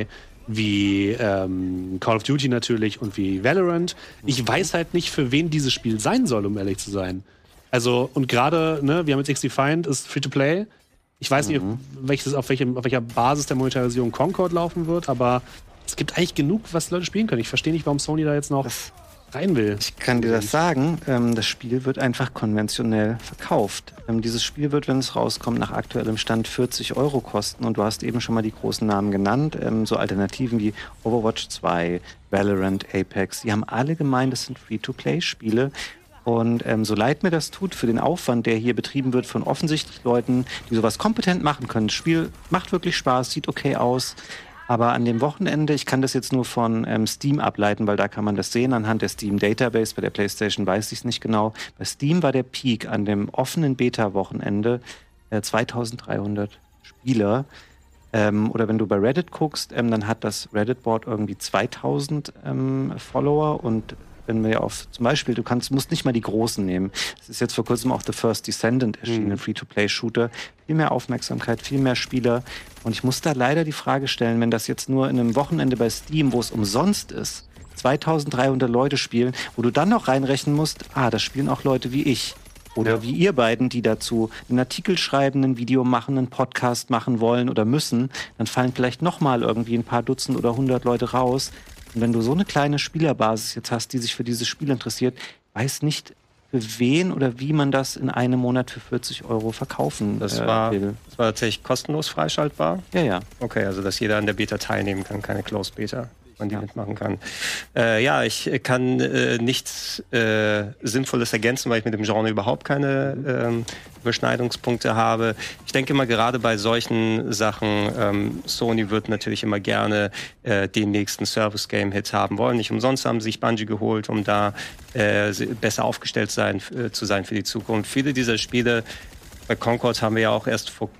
wie ähm, Call of Duty natürlich und wie Valorant. Ich weiß halt nicht, für wen dieses Spiel sein soll, um ehrlich zu sein. Also, und gerade, ne, wir haben jetzt X-Defiant, ist Free-to-Play. Ich weiß mhm. nicht, welches, auf, welchem, auf welcher Basis der Monetarisierung Concord laufen wird, aber es gibt eigentlich genug, was Leute spielen können. Ich verstehe nicht, warum Sony da jetzt noch das rein will. Ich kann dir das sagen, ähm, das Spiel wird einfach konventionell verkauft. Ähm, dieses Spiel wird, wenn es rauskommt, nach aktuellem Stand vierzig Euro kosten und du hast eben schon mal die großen Namen genannt, ähm, so Alternativen wie Overwatch zwei, Valorant, Apex, die haben alle gemeint, das sind Free-to-Play-Spiele. Und ähm, so leid mir das tut für den Aufwand, der hier betrieben wird von offensichtlich Leuten, die sowas kompetent machen können. Das Spiel macht wirklich Spaß, sieht okay aus. Aber an dem Wochenende, ich kann das jetzt nur von ähm, Steam ableiten, weil da kann man das sehen anhand der Steam Database. Bei der PlayStation weiß ich es nicht genau. Bei Steam war der Peak an dem offenen Beta-Wochenende äh, zweitausenddreihundert Spieler. Ähm, oder wenn du bei Reddit guckst, ähm, dann hat das Reddit-Board irgendwie zweitausend ähm, Follower. Und wenn wir auf zum Beispiel, du kannst, musst nicht mal die Großen nehmen. Es ist jetzt vor kurzem auch The First Descendant erschienen, mhm. ein Free-to-Play-Shooter. Viel mehr Aufmerksamkeit, viel mehr Spieler. Und ich muss da leider die Frage stellen, wenn das jetzt nur in einem Wochenende bei Steam, wo es umsonst ist, zweitausenddreihundert Leute spielen, wo du dann noch reinrechnen musst, ah, das spielen auch Leute wie ich. Oder ja. wie ihr beiden, die dazu einen Artikel schreiben, ein Video machen, einen Podcast machen wollen oder müssen, dann fallen vielleicht nochmal irgendwie ein paar Dutzend oder hundert Leute raus. Und wenn du so eine kleine Spielerbasis jetzt hast, die sich für dieses Spiel interessiert, weiß nicht, für wen oder wie man das in einem Monat für vierzig Euro verkaufen das äh, war, will. Das war tatsächlich kostenlos freischaltbar? Ja, ja. Okay, also dass jeder an der Beta teilnehmen kann, keine Closed Beta, man die ja. mitmachen kann. Äh, ja, ich kann äh, nichts äh, Sinnvolles ergänzen, weil ich mit dem Genre überhaupt keine ähm, Überschneidungspunkte habe. Ich denke immer, gerade bei solchen Sachen, ähm, Sony wird natürlich immer gerne äh, den nächsten Service-Game-Hit haben wollen. Nicht umsonst haben sie sich Bungie geholt, um da äh, besser aufgestellt sein, äh, zu sein für die Zukunft. Viele dieser Spiele, bei Concord haben wir ja auch erst vor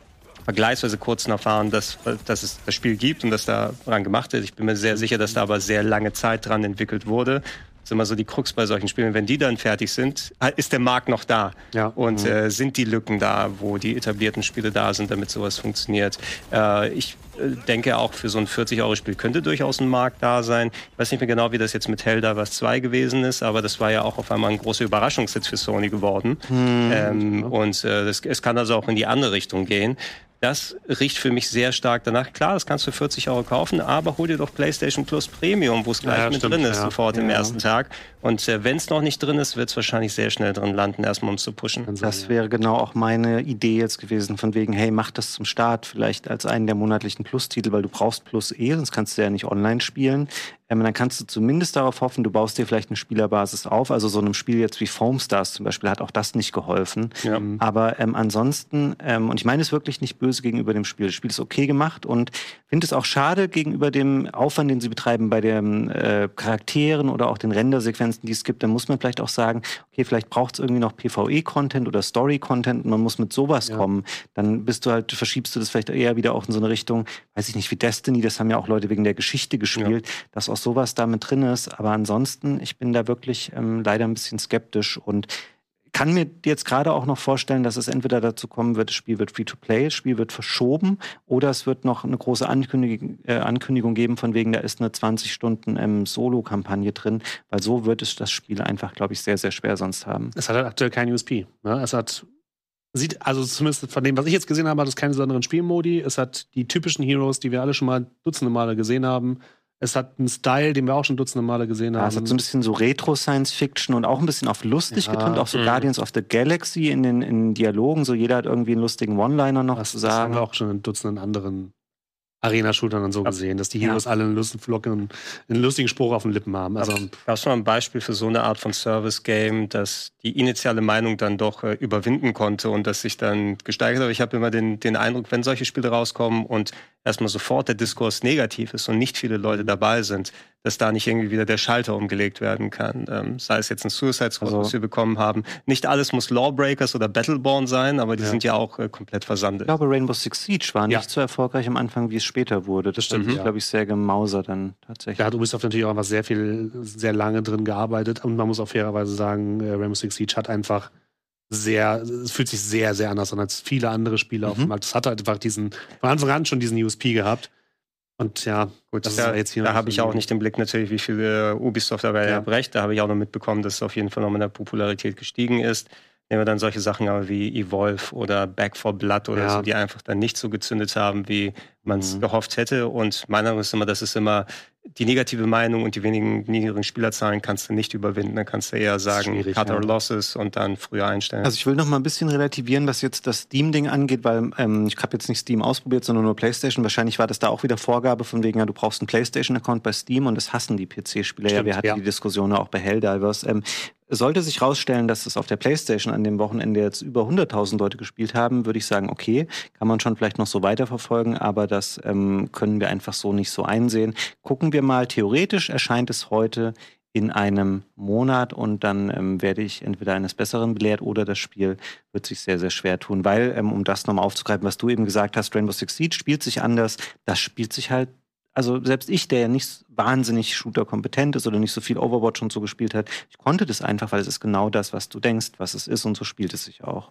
vergleichsweise kurzen erfahren, dass, dass es das Spiel gibt und dass da dran gemacht wird. Ich bin mir sehr sicher, dass da aber sehr lange Zeit dran entwickelt wurde. Das ist immer so die Krux bei solchen Spielen. Wenn die dann fertig sind, ist der Markt noch da. Ja. Und Mhm. äh, sind die Lücken da, wo die etablierten Spiele da sind, damit sowas funktioniert. Äh, ich äh, denke auch, für so ein vierzig-Euro-Spiel könnte durchaus ein Markt da sein. Ich weiß nicht mehr genau, wie das jetzt mit Helldivers zwei gewesen ist, aber das war ja auch auf einmal ein großer Überraschungshit für Sony geworden. Mhm. Ähm, und äh, das, es kann also auch in die andere Richtung gehen. Das riecht für mich sehr stark danach. Klar, das kannst du für vierzig Euro kaufen, aber hol dir doch PlayStation Plus Premium, wo es gleich Ja, mit stimmt, drin ist, ja. sofort im Ja. ersten Tag. Und äh, wenn es noch nicht drin ist, wird es wahrscheinlich sehr schnell drin landen, erstmal um es zu pushen. Kann sein, Das ja. wäre genau auch meine Idee jetzt gewesen, von wegen, hey, mach das zum Start vielleicht als einen der monatlichen Plus-Titel, weil du brauchst Plus eh, sonst kannst du ja nicht online spielen. Ähm, dann kannst du zumindest darauf hoffen, du baust dir vielleicht eine Spielerbasis auf. Also so einem Spiel jetzt wie Foam Stars zum Beispiel hat auch das nicht geholfen. Ja. Aber ähm, ansonsten, ähm, und ich meine es wirklich nicht böse gegenüber dem Spiel. Das Spiel ist okay gemacht und finde es auch schade gegenüber dem Aufwand, den sie betreiben bei den äh, Charakteren oder auch den Rendersequenzen, die es gibt. Da muss man vielleicht auch sagen, okay, vielleicht braucht es irgendwie noch PvE-Content oder Story-Content und man muss mit sowas Ja. kommen. Dann bist du halt, verschiebst du das vielleicht eher wieder auch in so eine Richtung, weiß ich nicht, wie Destiny, das haben ja auch Leute wegen der Geschichte gespielt, dass auch sowas da mit drin ist. Aber ansonsten, ich bin da wirklich ähm, leider ein bisschen skeptisch und kann mir jetzt gerade auch noch vorstellen, dass es entweder dazu kommen wird, das Spiel wird Free-to-Play, das Spiel wird verschoben oder es wird noch eine große Ankündigung, äh, Ankündigung geben, von wegen, da ist eine zwanzig Stunden ähm, Solo-Kampagne drin, weil so wird es das Spiel einfach, glaube ich, sehr, sehr schwer sonst haben. Es hat halt aktuell kein U S P. Ne? Es hat, sieht, also zumindest von dem, was ich jetzt gesehen habe, hat es keine besonderen Spielmodi. Es hat die typischen Heroes, die wir alle schon mal dutzende Male gesehen haben. Es hat einen Style, den wir auch schon dutzende Male gesehen Ja, haben. es hat so ein bisschen so Retro-Science-Fiction und auch ein bisschen auf lustig Ja. getrimmt, auch so Mhm. Guardians of the Galaxy in den in Dialogen, so jeder hat irgendwie einen lustigen One-Liner noch das, zu das haben sagen. wir auch schon in dutzenden anderen Arena-Shootern und so Ja. gesehen, dass die Ja. Heroes alle einen lustigen, Flocken, einen lustigen Spruch auf den Lippen haben. Also, Gab es schon ein Beispiel für so eine Art von Service-Game, dass die initiale Meinung dann doch äh, überwinden konnte und das sich dann gesteigert hat? Ich habe immer den, den Eindruck, wenn solche Spiele rauskommen und erstmal sofort der Diskurs negativ ist und nicht viele Leute dabei sind, dass da nicht irgendwie wieder der Schalter umgelegt werden kann. Ähm, sei es jetzt ein Suicide Squad, Also- was wir bekommen haben. Nicht alles muss Lawbreakers oder Battleborn sein, aber die Ja. sind ja auch äh, komplett Ich versandet. glaube, Rainbow Six Siege war Ja. nicht so erfolgreich am Anfang, wie es später wurde. Das stimmt, hat sich, ja. glaube ich, sehr gemausert dann tatsächlich. da hat Ubisoft natürlich auch einfach sehr viel, sehr lange drin gearbeitet. Und man muss auch fairerweise sagen, äh, Rainbow Six Siege hat einfach sehr, es fühlt sich sehr, sehr anders an als viele andere Spiele auf Mhm. dem Markt. Es hat halt einfach diesen, von Anfang an schon diesen U S P gehabt. Und ja, Gut, das da, ist jetzt hier da noch habe ich so auch nicht den Blick natürlich, wie viel äh, Ubisoft dabei Ja. ja. recht. Da habe ich auch noch mitbekommen, dass es auf jeden Fall noch mit der Popularität gestiegen ist. Nehmen wir dann solche Sachen aber wie Evolve oder Back four Blood oder Ja. so, die einfach dann nicht so gezündet haben, wie man es Mhm. gehofft hätte. Und meiner Meinung nach ist immer, das ist immer die negative Meinung und die wenigen niedrigen Spielerzahlen kannst du nicht überwinden. Dann kannst du eher sagen, schwierig, Cut or ja. Losses und dann früher einstellen. Also ich will noch mal ein bisschen relativieren, was jetzt das Steam-Ding angeht, weil ähm, ich habe jetzt nicht Steam ausprobiert, sondern nur PlayStation. Wahrscheinlich war das da auch wieder Vorgabe von wegen, ja, du brauchst einen PlayStation-Account bei Steam und das hassen die P C-Spieler. Ja, Stimmt, wir hatten ja. die Diskussion auch bei Helldivers. Ähm, sollte sich rausstellen, dass es auf der PlayStation an dem Wochenende jetzt über hunderttausend Leute gespielt haben, würde ich sagen, okay, kann man schon vielleicht noch so weiterverfolgen, aber das ähm, können wir einfach so nicht so einsehen. Gucken wir mal, theoretisch erscheint es heute in einem Monat und dann ähm, werde ich entweder eines Besseren belehrt oder das Spiel wird sich sehr, sehr schwer tun, weil, ähm, um das nochmal aufzugreifen, was du eben gesagt hast, Rainbow Six Siege spielt sich anders, das spielt sich halt, also selbst ich, der ja nicht wahnsinnig Shooter-kompetent ist oder nicht so viel Overwatch und so gespielt hat, ich konnte das einfach, weil es ist genau das, was du denkst, was es ist und so spielt es sich auch.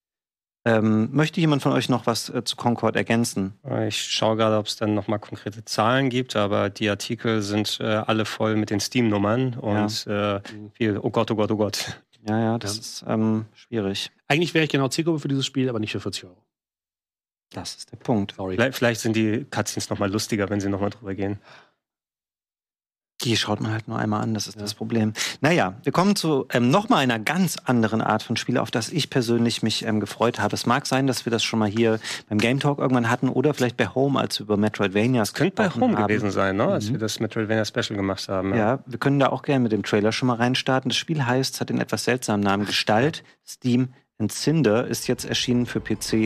Ähm, möchte jemand von euch noch was äh, zu Concord ergänzen? Ich schaue gerade, ob es dann nochmal konkrete Zahlen gibt, aber die Artikel sind äh, alle voll mit den Steam-Nummern und äh, viel, oh Gott, oh Gott, oh Gott. Ja, ja, das Ja. ist ähm, schwierig. eigentlich wäre ich genau Zielgruppe für dieses Spiel, aber nicht für vierzig Euro. Das ist der Punkt. Sorry. Vielleicht, vielleicht sind die Cutscenes nochmal lustiger, wenn sie nochmal drüber gehen. Die schaut man halt nur einmal an, das ist Ja. das Problem. Naja, wir kommen zu ähm, nochmal einer ganz anderen Art von Spiel, auf das ich persönlich mich ähm, gefreut habe. Es mag sein, dass wir das schon mal hier beim Game Talk irgendwann hatten oder vielleicht bei Home, als wir über Metroidvanias Das könnte bei gesprochen Home haben. gewesen sein, ne? als Mhm. wir das Metroidvania Special gemacht haben. Ja, wir können da auch gerne mit dem Trailer schon mal reinstarten. Das Spiel heißt, es hat den etwas seltsamen Namen Gestalt. Steam and Cinder ist jetzt erschienen für P C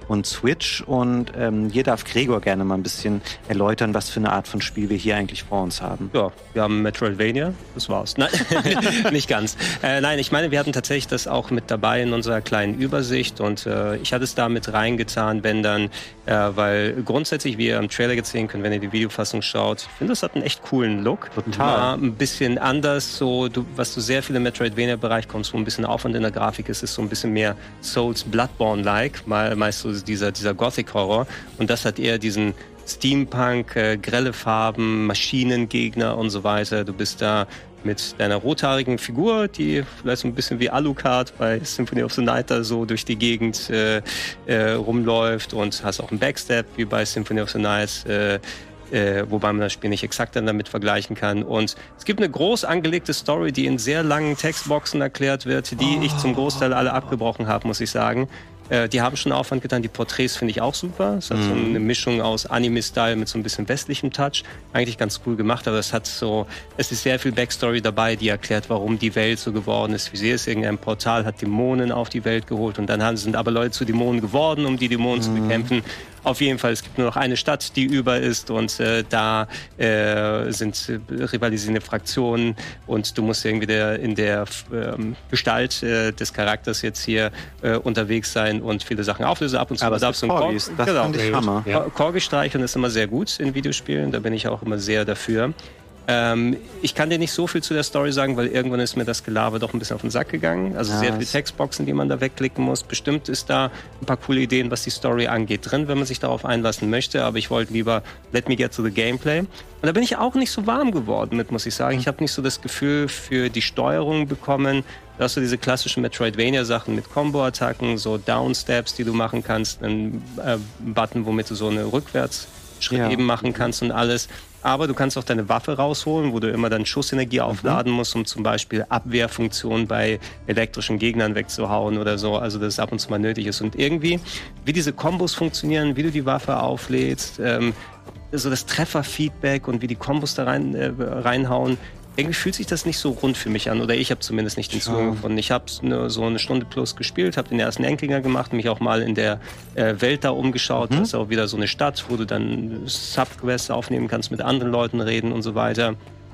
und Switch. Und ähm, hier darf Gregor gerne mal ein bisschen erläutern, was für eine Art von Spiel wir hier eigentlich vor uns haben. Ja, wir haben Metroidvania, das war's. Nein, nicht ganz. Äh, nein, ich meine, wir hatten tatsächlich das auch mit dabei in unserer kleinen Übersicht und äh, ich hatte es da mit reingetan, wenn dann, äh, weil grundsätzlich, wie ihr am Trailer jetzt sehen könnt, wenn ihr die Videofassung schaut, ich finde, das hat einen echt coolen Look. Total. War ein bisschen anders, so, du, was du sehr viel im Metroidvania-Bereich kommst, wo ein bisschen Aufwand in der Grafik ist, ist so ein bisschen mehr Souls Bloodborne-like, mal, meist so dieser, dieser Gothic-Horror und das hat eher diesen Steampunk, äh, grelle Farben, Maschinengegner und so weiter. Du bist da mit deiner rothaarigen Figur, die vielleicht so ein bisschen wie Alucard bei Symphony of the Night da so durch die Gegend äh, äh, rumläuft und hast auch einen Backstab wie bei Symphony of the Night, äh, äh, wobei man das Spiel nicht exakt dann damit vergleichen kann. Und es gibt eine groß angelegte Story, die in sehr langen Textboxen erklärt wird, die oh. ich zum Großteil alle abgebrochen habe, muss ich sagen. Äh, die haben schon Aufwand getan. Die Porträts finde ich auch super. Es hat mm. so eine Mischung aus Anime-Style mit so ein bisschen westlichem Touch. Eigentlich ganz cool gemacht, aber es hat so, es ist sehr viel Backstory dabei, die erklärt, warum die Welt so geworden ist, wie sie ist. Irgendein Portal hat Dämonen auf die Welt geholt und dann sind aber Leute zu Dämonen geworden, um die Dämonen mm. zu bekämpfen. Auf jeden Fall, es gibt nur noch eine Stadt, die über ist und äh, da äh, sind äh, rivalisierende Fraktionen und du musst irgendwie der, in der ähm, Gestalt äh, des Charakters jetzt hier äh, unterwegs sein und viele Sachen auflösen. Ab und zu aber darfst du Korgis, Korg- das genau. fand ich Hammer. Ja. Korgi streicheln ist immer sehr gut in Videospielen, da bin ich auch immer sehr dafür. Ähm, ich kann dir nicht so viel zu der Story sagen, weil irgendwann ist mir das Gelaber doch ein bisschen auf den Sack gegangen. Also ja, sehr viele Textboxen, die man da wegklicken muss. Bestimmt ist da ein paar coole Ideen, was die Story angeht, drin, wenn man sich darauf einlassen möchte. Aber ich wollte lieber let me get to the gameplay. Und da bin ich auch nicht so warm geworden mit, muss ich sagen. Ich habe nicht so das Gefühl für die Steuerung bekommen. Da hast du diese klassischen Metroidvania-Sachen mit Combo-Attacken, so Downsteps, die du machen kannst, einen äh, Button, womit du so eine Rückwärtsschritt ja. eben machen kannst und alles. Aber du kannst auch deine Waffe rausholen, wo du immer dann Schussenergie aufladen musst, um zum Beispiel Abwehrfunktionen bei elektrischen Gegnern wegzuhauen oder so. Also dass es ab und zu mal nötig ist. Und irgendwie, wie diese Kombos funktionieren, wie du die Waffe auflädst, ähm, so das Trefferfeedback und wie die Kombos da rein, äh, reinhauen, irgendwie fühlt sich das nicht so rund für mich an. Oder ich habe zumindest nicht den Zugang gefunden. Ich habe ne, so eine Stunde plus gespielt, habe den ersten Endgänger gemacht, mich auch mal in der äh, Welt da umgeschaut. Mhm. Das ist auch wieder so eine Stadt, wo du dann Subquests aufnehmen kannst, mit anderen Leuten reden und so weiter.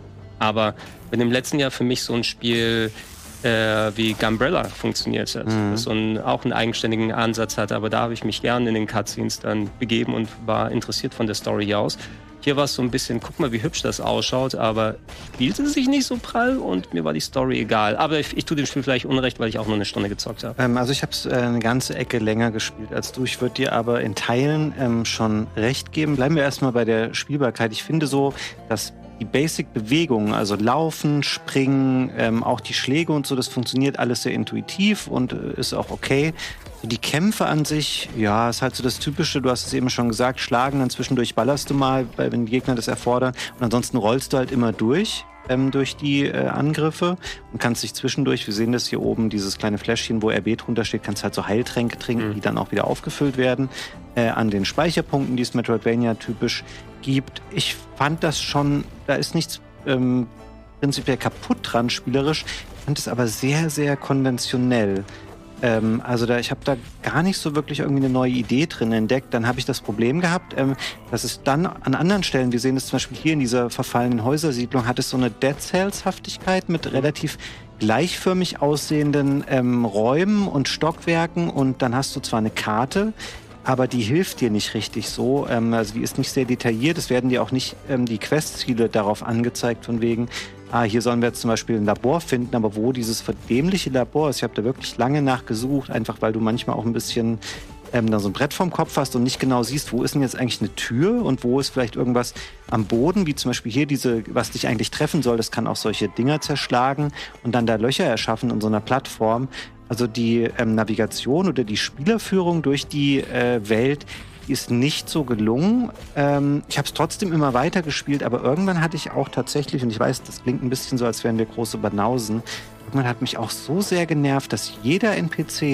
Aber wenn im letzten Jahr für mich so ein Spiel äh, wie Gunbrella funktioniert hat, mhm. das so einen, auch einen eigenständigen Ansatz hat, aber da habe ich mich gern in den Cutscenes dann begeben und war interessiert von der Story aus. Hier war es so ein bisschen, guck mal, wie hübsch das ausschaut, aber spielte sich nicht so prall und mir war die Story egal. Aber ich, ich tue dem Spiel vielleicht Unrecht, weil ich auch nur eine Stunde gezockt habe. Ähm, also ich habe es äh, eine ganze Ecke länger gespielt als du. Ich würde dir aber in Teilen ähm, schon recht geben. Bleiben wir erstmal bei der Spielbarkeit. Ich finde so, dass die Basic-Bewegungen, also Laufen, Springen, ähm, auch die Schläge und so, das funktioniert alles sehr intuitiv und äh, ist auch okay. Die Kämpfe an sich, ja, ist halt so das Typische, du hast es eben schon gesagt, schlagen, dann zwischendurch ballerst du mal, wenn die Gegner das erfordern und ansonsten rollst du halt immer durch, ähm, durch die äh, Angriffe und kannst dich zwischendurch, wir sehen das hier oben, dieses kleine Fläschchen, wo R B drunter steht, kannst halt so Heiltränke trinken, mhm. die dann auch wieder aufgefüllt werden, äh, an den Speicherpunkten, die es Metroidvania typisch gibt. Ich fand das schon, da ist nichts ähm, prinzipiell kaputt dran, spielerisch, ich fand es aber sehr, sehr konventionell. Ähm, also da, ich habe da gar nicht so wirklich irgendwie eine neue Idee drin entdeckt. Dann habe ich das Problem gehabt, ähm, dass es dann an anderen Stellen, wir sehen es zum Beispiel hier in dieser verfallenen Häusersiedlung, hat es so eine Dead Cells-Haftigkeit mit relativ gleichförmig aussehenden ähm, Räumen und Stockwerken und dann hast du zwar eine Karte, aber die hilft dir nicht richtig so. Ähm, also die ist nicht sehr detailliert. Es werden dir auch nicht ähm, die Questziele darauf angezeigt, von wegen, ah, hier sollen wir jetzt zum Beispiel ein Labor finden, aber wo dieses verdämliche Labor ist, ich habe da wirklich lange nachgesucht, einfach weil du manchmal auch ein bisschen ähm, da so ein Brett vorm Kopf hast und nicht genau siehst, wo ist denn jetzt eigentlich eine Tür und wo ist vielleicht irgendwas am Boden, wie zum Beispiel hier diese, was dich eigentlich treffen soll, das kann auch solche Dinger zerschlagen und dann da Löcher erschaffen in so einer Plattform. Also die ähm, Navigation oder die Spielerführung durch die äh, Welt ist nicht so gelungen. Ähm, ich habe es trotzdem immer weiter gespielt, aber irgendwann hatte ich auch tatsächlich, und ich weiß, das klingt ein bisschen so, als wären wir große Banausen, irgendwann hat mich auch so sehr genervt, dass jeder N P C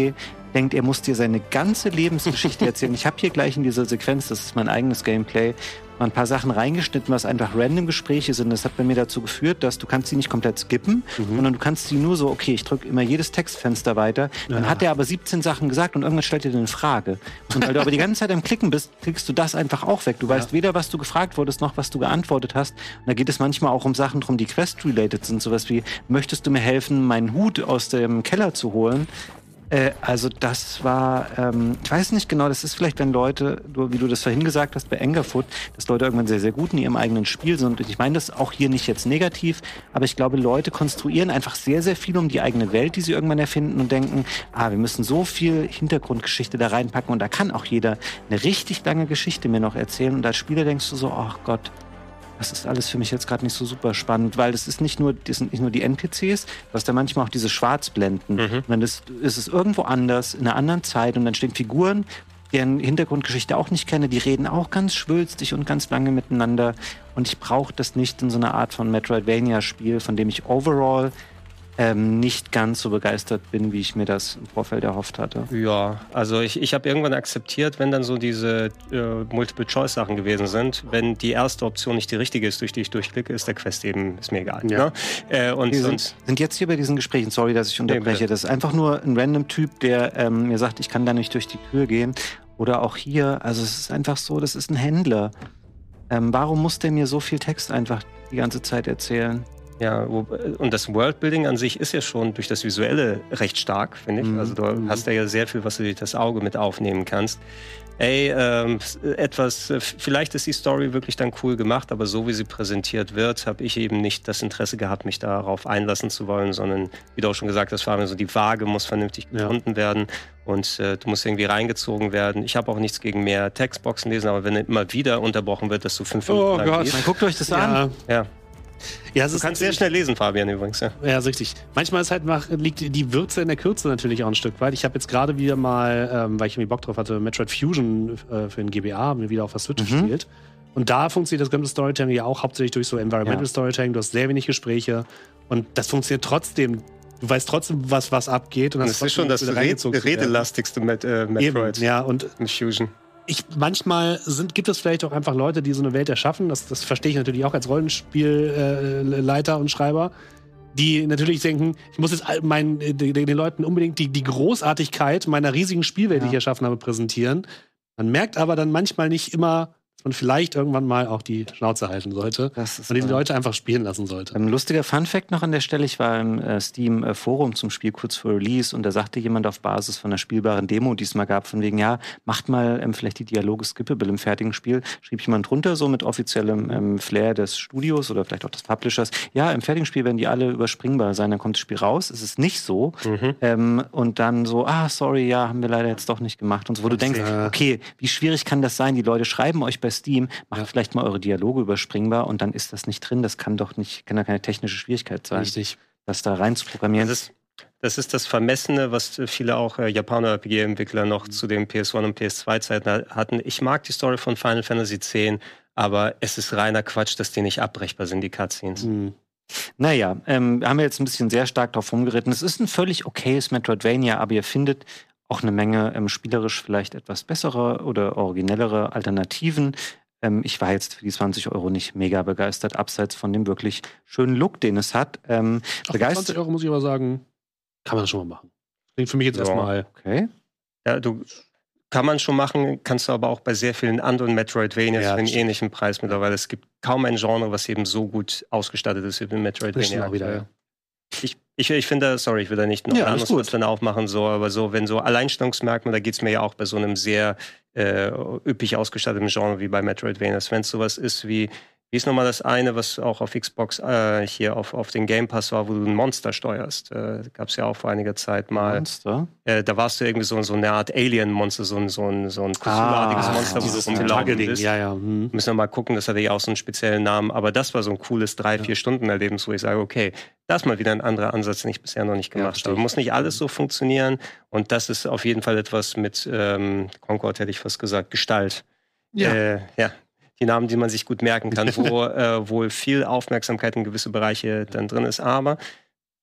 denkt, er muss dir seine ganze Lebensgeschichte erzählen. Ich habe hier gleich in dieser Sequenz, das ist mein eigenes Gameplay, mal ein paar Sachen reingeschnitten, was einfach random Gespräche sind. Das hat bei mir dazu geführt, dass du kannst sie nicht komplett skippen, mhm. sondern du kannst sie nur so, okay, ich drücke immer jedes Textfenster weiter. Dann ja. hat er aber siebzehn Sachen gesagt und irgendwann stellt er dir eine Frage. Und weil du aber die ganze Zeit am Klicken bist, klickst du das einfach auch weg. Du ja. weißt weder, was du gefragt wurdest, noch was du geantwortet hast. Und da geht es manchmal auch um Sachen drum, die Quest-related sind. Sowas wie, möchtest du mir helfen, meinen Hut aus dem Keller zu holen? Äh, also das war, ähm, ich weiß nicht genau, das ist vielleicht, wenn Leute, du, wie du das vorhin gesagt hast, bei Angerfoot, dass Leute irgendwann sehr, sehr gut in ihrem eigenen Spiel sind. Und ich meine das auch hier nicht jetzt negativ, aber ich glaube, Leute konstruieren einfach sehr, sehr viel um die eigene Welt, die sie irgendwann erfinden und denken, ah, wir müssen so viel Hintergrundgeschichte da reinpacken und da kann auch jeder eine richtig lange Geschichte mir noch erzählen. Und als Spieler denkst du so, ach Gott, das ist alles für mich jetzt gerade nicht so super spannend, weil es ist nicht nur, das sind nicht nur die N P Cs, du hast ja manchmal auch diese Schwarzblenden. Mhm. Und dann ist, ist es irgendwo anders, in einer anderen Zeit und dann stehen Figuren, deren Hintergrundgeschichte auch nicht kenne, die reden auch ganz schwülstig und ganz lange miteinander. Und ich brauche das nicht in so einer Art von Metroidvania-Spiel, von dem ich overall ähm, nicht ganz so begeistert bin, wie ich mir das im Vorfeld erhofft hatte. Ja, also ich, ich habe irgendwann akzeptiert, wenn dann so diese äh, Multiple-Choice-Sachen gewesen sind, wenn die erste Option nicht die richtige ist, durch die ich durchklicke, ist der Quest eben, ist mir egal. Ja. Ne? Äh, und Wir sonst sind, sind jetzt hier bei diesen Gesprächen, sorry, dass ich unterbreche, nee, das ist einfach nur ein random Typ, der ähm, mir sagt, ich kann da nicht durch die Tür gehen. Oder auch hier, also es ist einfach so, das ist ein Händler. Ähm, warum muss der mir so viel Text einfach die ganze Zeit erzählen? Ja, und das Worldbuilding an sich ist ja schon durch das Visuelle recht stark, finde ich. Mhm. Also du mhm. hast ja sehr viel, was du durch das Auge mit aufnehmen kannst. Ey, ähm, etwas, vielleicht ist die Story wirklich dann cool gemacht, aber so wie sie präsentiert wird, habe ich eben nicht das Interesse gehabt, mich darauf einlassen zu wollen, sondern, wie du auch schon gesagt hast, Fabian, so die Waage muss vernünftig gefunden ja. werden und äh, du musst irgendwie reingezogen werden. Ich habe auch nichts gegen mehr Textboxen lesen, aber wenn immer wieder unterbrochen wird, dass du fünf Minuten oh lang Gott, liest. man guckt euch das ja. an. Ja. Ja, es du ist kannst sehr schnell lesen, Fabian, übrigens. Ja, ja ist richtig. Manchmal ist halt mach, liegt die Würze in der Kürze natürlich auch ein Stück weit. Ich habe jetzt gerade wieder mal, ähm, weil ich irgendwie Bock drauf hatte, Metroid Fusion äh, für den G B A, mir wieder auf der Switch mhm. gespielt. Und da funktioniert das gesamte Storytelling ja auch hauptsächlich durch so Environmental ja. Storytelling. Du hast sehr wenig Gespräche und das funktioniert trotzdem. Du weißt trotzdem, was, was abgeht. Und, und das ist schon das redelastigste Met, äh, Metroid. Eben, ja, und mit Fusion. Ich, manchmal sind, gibt es vielleicht auch einfach Leute, die so eine Welt erschaffen. Das, das verstehe ich natürlich auch als Rollenspielleiter äh, und Schreiber, die natürlich denken, ich muss jetzt meinen, den, den Leuten unbedingt die, die Großartigkeit meiner riesigen Spielwelt, ja. die ich erschaffen habe, präsentieren. Man merkt aber dann manchmal nicht immer, dass man vielleicht irgendwann mal auch die Schnauze halten sollte und die Leute einfach spielen lassen sollte. Ein lustiger Funfact noch an der Stelle, ich war im äh, Steam-Forum zum Spiel kurz vor Release und da sagte jemand auf Basis von einer spielbaren Demo, die es mal gab, von wegen, ja, macht mal ähm, vielleicht die Dialoge skippable im fertigen Spiel. Schrieb jemand drunter, so mit offiziellem ähm, Flair des Studios oder vielleicht auch des Publishers, ja, im fertigen Spiel werden die alle überspringbar sein, dann kommt das Spiel raus, es ist nicht so. Mhm. Ähm, und dann so, ah, sorry, ja, haben wir leider jetzt doch nicht gemacht und so, wo du denkst, okay, wie schwierig kann das sein? Die Leute schreiben euch bei Steam, macht ja. vielleicht mal eure Dialoge überspringbar und dann ist das nicht drin. Das kann doch nicht, kann ja keine technische Schwierigkeit sein, Richtig. das da rein zu programmieren. Das ist, das ist das Vermessene, was viele auch äh, Japaner-R P G-Entwickler noch mhm. zu den P S eins und P S zwei Zeiten hatten. Ich mag die Story von Final Fantasy X, aber es ist reiner Quatsch, dass die nicht abbrechbar sind, die Cutscenes. Mhm. Naja, ähm, haben wir jetzt ein bisschen sehr stark drauf rumgeritten. Es ist ein völlig okayes Metroidvania, aber ihr findet auch eine Menge ähm, spielerisch vielleicht etwas bessere oder originellere Alternativen. Ähm, ich war jetzt für die zwanzig Euro nicht mega begeistert, abseits von dem wirklich schönen Look, den es hat. Ähm, Ach, für zwanzig Euro muss ich aber sagen, kann man das schon mal machen. Klingt für mich jetzt ja. erstmal. Okay. Ja, du kann man schon machen, kannst du aber auch bei sehr vielen anderen Metroidvanias ja, für einen ähnlichen Preis mittlerweile. Es gibt kaum ein Genre, was eben so gut ausgestattet ist wie Metroidvania. Auch wieder, ja. Ich, ich, ich finde, sorry, ich will da nicht noch ja, ein anderes Wort aufmachen, so, aber so, wenn so Alleinstellungsmerkmale, da geht es mir ja auch bei so einem sehr äh, üppig ausgestatteten Genre wie bei Metroidvanias, wenn es sowas ist wie, wie ist nochmal das eine, was auch auf Xbox äh, hier auf, auf den Game Pass war, wo du ein Monster steuerst. Äh, gab es ja auch vor einiger Zeit mal. Monster? Äh, da warst du irgendwie so, so eine Art Alien-Monster, so ein, so ein, so ein Cthulhu-artiges ah, Monster, dieses wo du rumgelaufen bist. Ja, ja. Hm. Müssen wir mal gucken, das hatte ja auch so einen speziellen Namen, aber das war so ein cooles drei, ja. vier Stunden Erlebnis, wo ich sage, okay, das ist mal wieder ein anderer Ansatz, den ich bisher noch nicht gemacht ja, habe. Muss nicht alles so funktionieren und das ist auf jeden Fall etwas mit ähm, Concord, hätte ich fast gesagt, Gestalt. Ja. Äh, ja. Die Namen, die man sich gut merken kann, wo äh, wohl viel Aufmerksamkeit in gewisse Bereiche dann drin ist. Aber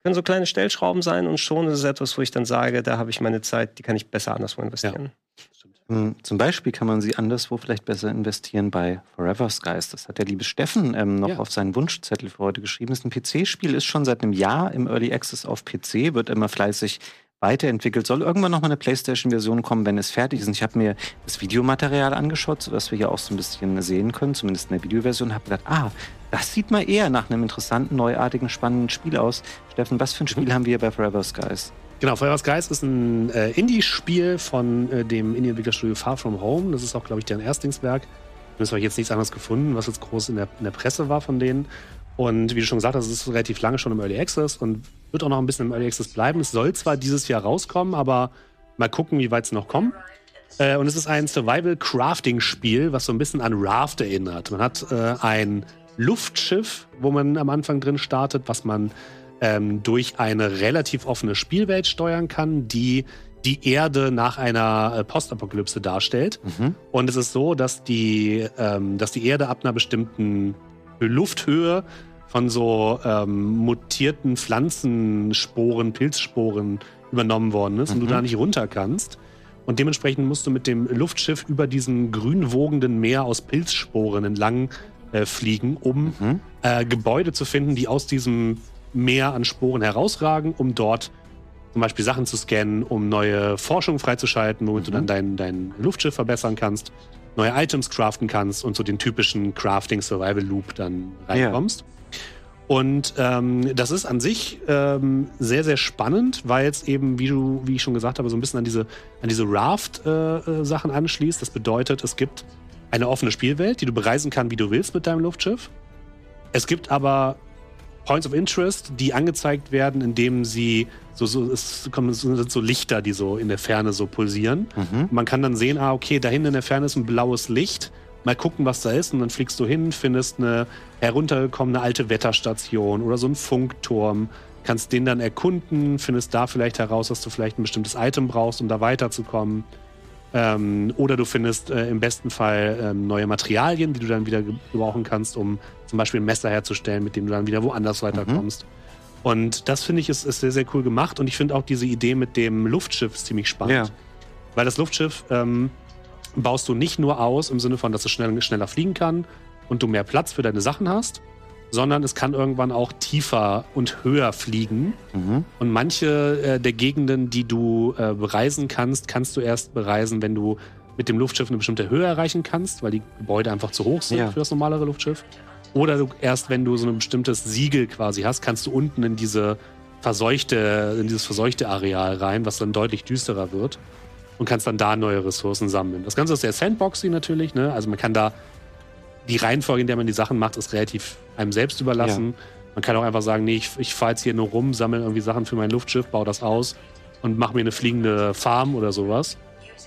können so kleine Stellschrauben sein und schon ist es etwas, wo ich dann sage, da habe ich meine Zeit, die kann ich besser anderswo investieren. Ja. Zum Beispiel kann man sie anderswo vielleicht besser investieren bei Forever Skies. Das hat der liebe Steffen ähm, noch ja. auf seinen Wunschzettel für heute geschrieben. Das ist ein P C-Spiel, ist schon seit einem Jahr im Early Access auf P C, wird immer fleißig weiterentwickelt. Soll irgendwann noch mal eine PlayStation-Version kommen, wenn es fertig ist. Und ich habe mir das Videomaterial angeschaut, sodass wir hier auch so ein bisschen sehen können, zumindest in der Videoversion. Habe gedacht, ah, das sieht mal eher nach einem interessanten, neuartigen, spannenden Spiel aus. Steffen, was für ein Spiel mhm. haben wir bei Forever Skies? Genau, Forever Skies ist ein äh, Indie-Spiel von äh, dem Indie-Entwicklerstudio Far From Home. Das ist auch, glaube ich, deren Erstlingswerk. Ich habe jetzt nichts anderes gefunden, was jetzt groß in der, in der Presse war von denen. Und wie du schon gesagt hast, es ist relativ lange schon im Early Access und wird auch noch ein bisschen im Early Access bleiben. Es soll zwar dieses Jahr rauskommen, aber mal gucken, wie weit es noch kommt. Äh, und es ist ein Survival-Crafting-Spiel, was so ein bisschen an Raft erinnert. Man hat äh, ein Luftschiff, wo man am Anfang drin startet, was man ähm, durch eine relativ offene Spielwelt steuern kann, die die Erde nach einer äh, Postapokalypse darstellt. Mhm. Und es ist so, dass die, ähm, dass die Erde ab einer bestimmten Lufthöhe von so ähm, mutierten Pflanzensporen, Pilzsporen übernommen worden ist mhm. und du da nicht runter kannst. Und dementsprechend musst du mit dem Luftschiff über diesem grün wogenden Meer aus Pilzsporen entlang äh, fliegen, um mhm. äh, Gebäude zu finden, die aus diesem Meer an Sporen herausragen, um dort zum Beispiel Sachen zu scannen, um neue Forschung freizuschalten, womit mhm. du dann dein, dein Luftschiff verbessern kannst, neue Items craften kannst und so den typischen Crafting-Survival-Loop dann reinkommst. Ja. Und ähm, das ist an sich ähm, sehr, sehr spannend, weil es eben, wie, du, wie ich schon gesagt habe, so ein bisschen an diese, an diese Raft-Sachen äh, anschließt. Das bedeutet, es gibt eine offene Spielwelt, die du bereisen kannst, wie du willst mit deinem Luftschiff. Es gibt aber Points of Interest, die angezeigt werden, indem sie so, so es kommen sind so Lichter, die so in der Ferne so pulsieren. Mhm. Man kann dann sehen, ah, okay, da hinten in der Ferne ist ein blaues Licht. Mal gucken, was da ist. Und dann fliegst du hin, findest eine heruntergekommene alte Wetterstation oder so einen Funkturm. Kannst den dann erkunden, findest da vielleicht heraus, dass du vielleicht ein bestimmtes Item brauchst, um da weiterzukommen. Ähm, oder du findest äh, im besten Fall ähm, neue Materialien, die du dann wieder gebrauchen kannst, um zum Beispiel ein Messer herzustellen, mit dem du dann wieder woanders weiterkommst. Mhm. Und das finde ich ist, ist sehr, sehr cool gemacht. Und ich finde auch diese Idee mit dem Luftschiff ziemlich spannend. Ja. Weil das Luftschiff ähm, baust du nicht nur aus im Sinne von, dass es schnell, schneller fliegen kann und du mehr Platz für deine Sachen hast, sondern es kann irgendwann auch tiefer und höher fliegen. Mhm. Und manche äh, der Gegenden, die du äh, bereisen kannst, kannst du erst bereisen, wenn du mit dem Luftschiff eine bestimmte Höhe erreichen kannst, weil die Gebäude einfach zu hoch sind ja. für das normalere Luftschiff. Oder du, erst wenn du so ein bestimmtes Siegel quasi hast, kannst du unten in diese verseuchte, in dieses verseuchte Areal rein, was dann deutlich düsterer wird. Und kannst dann da neue Ressourcen sammeln. Das Ganze ist sehr sandboxy natürlich, ne? Also man kann da, die Reihenfolge, in der man die Sachen macht, ist relativ einem selbst überlassen. Ja. Man kann auch einfach sagen, nee, ich, ich fahre jetzt hier nur rum, sammle irgendwie Sachen für mein Luftschiff, baue das aus und mache mir eine fliegende Farm oder sowas.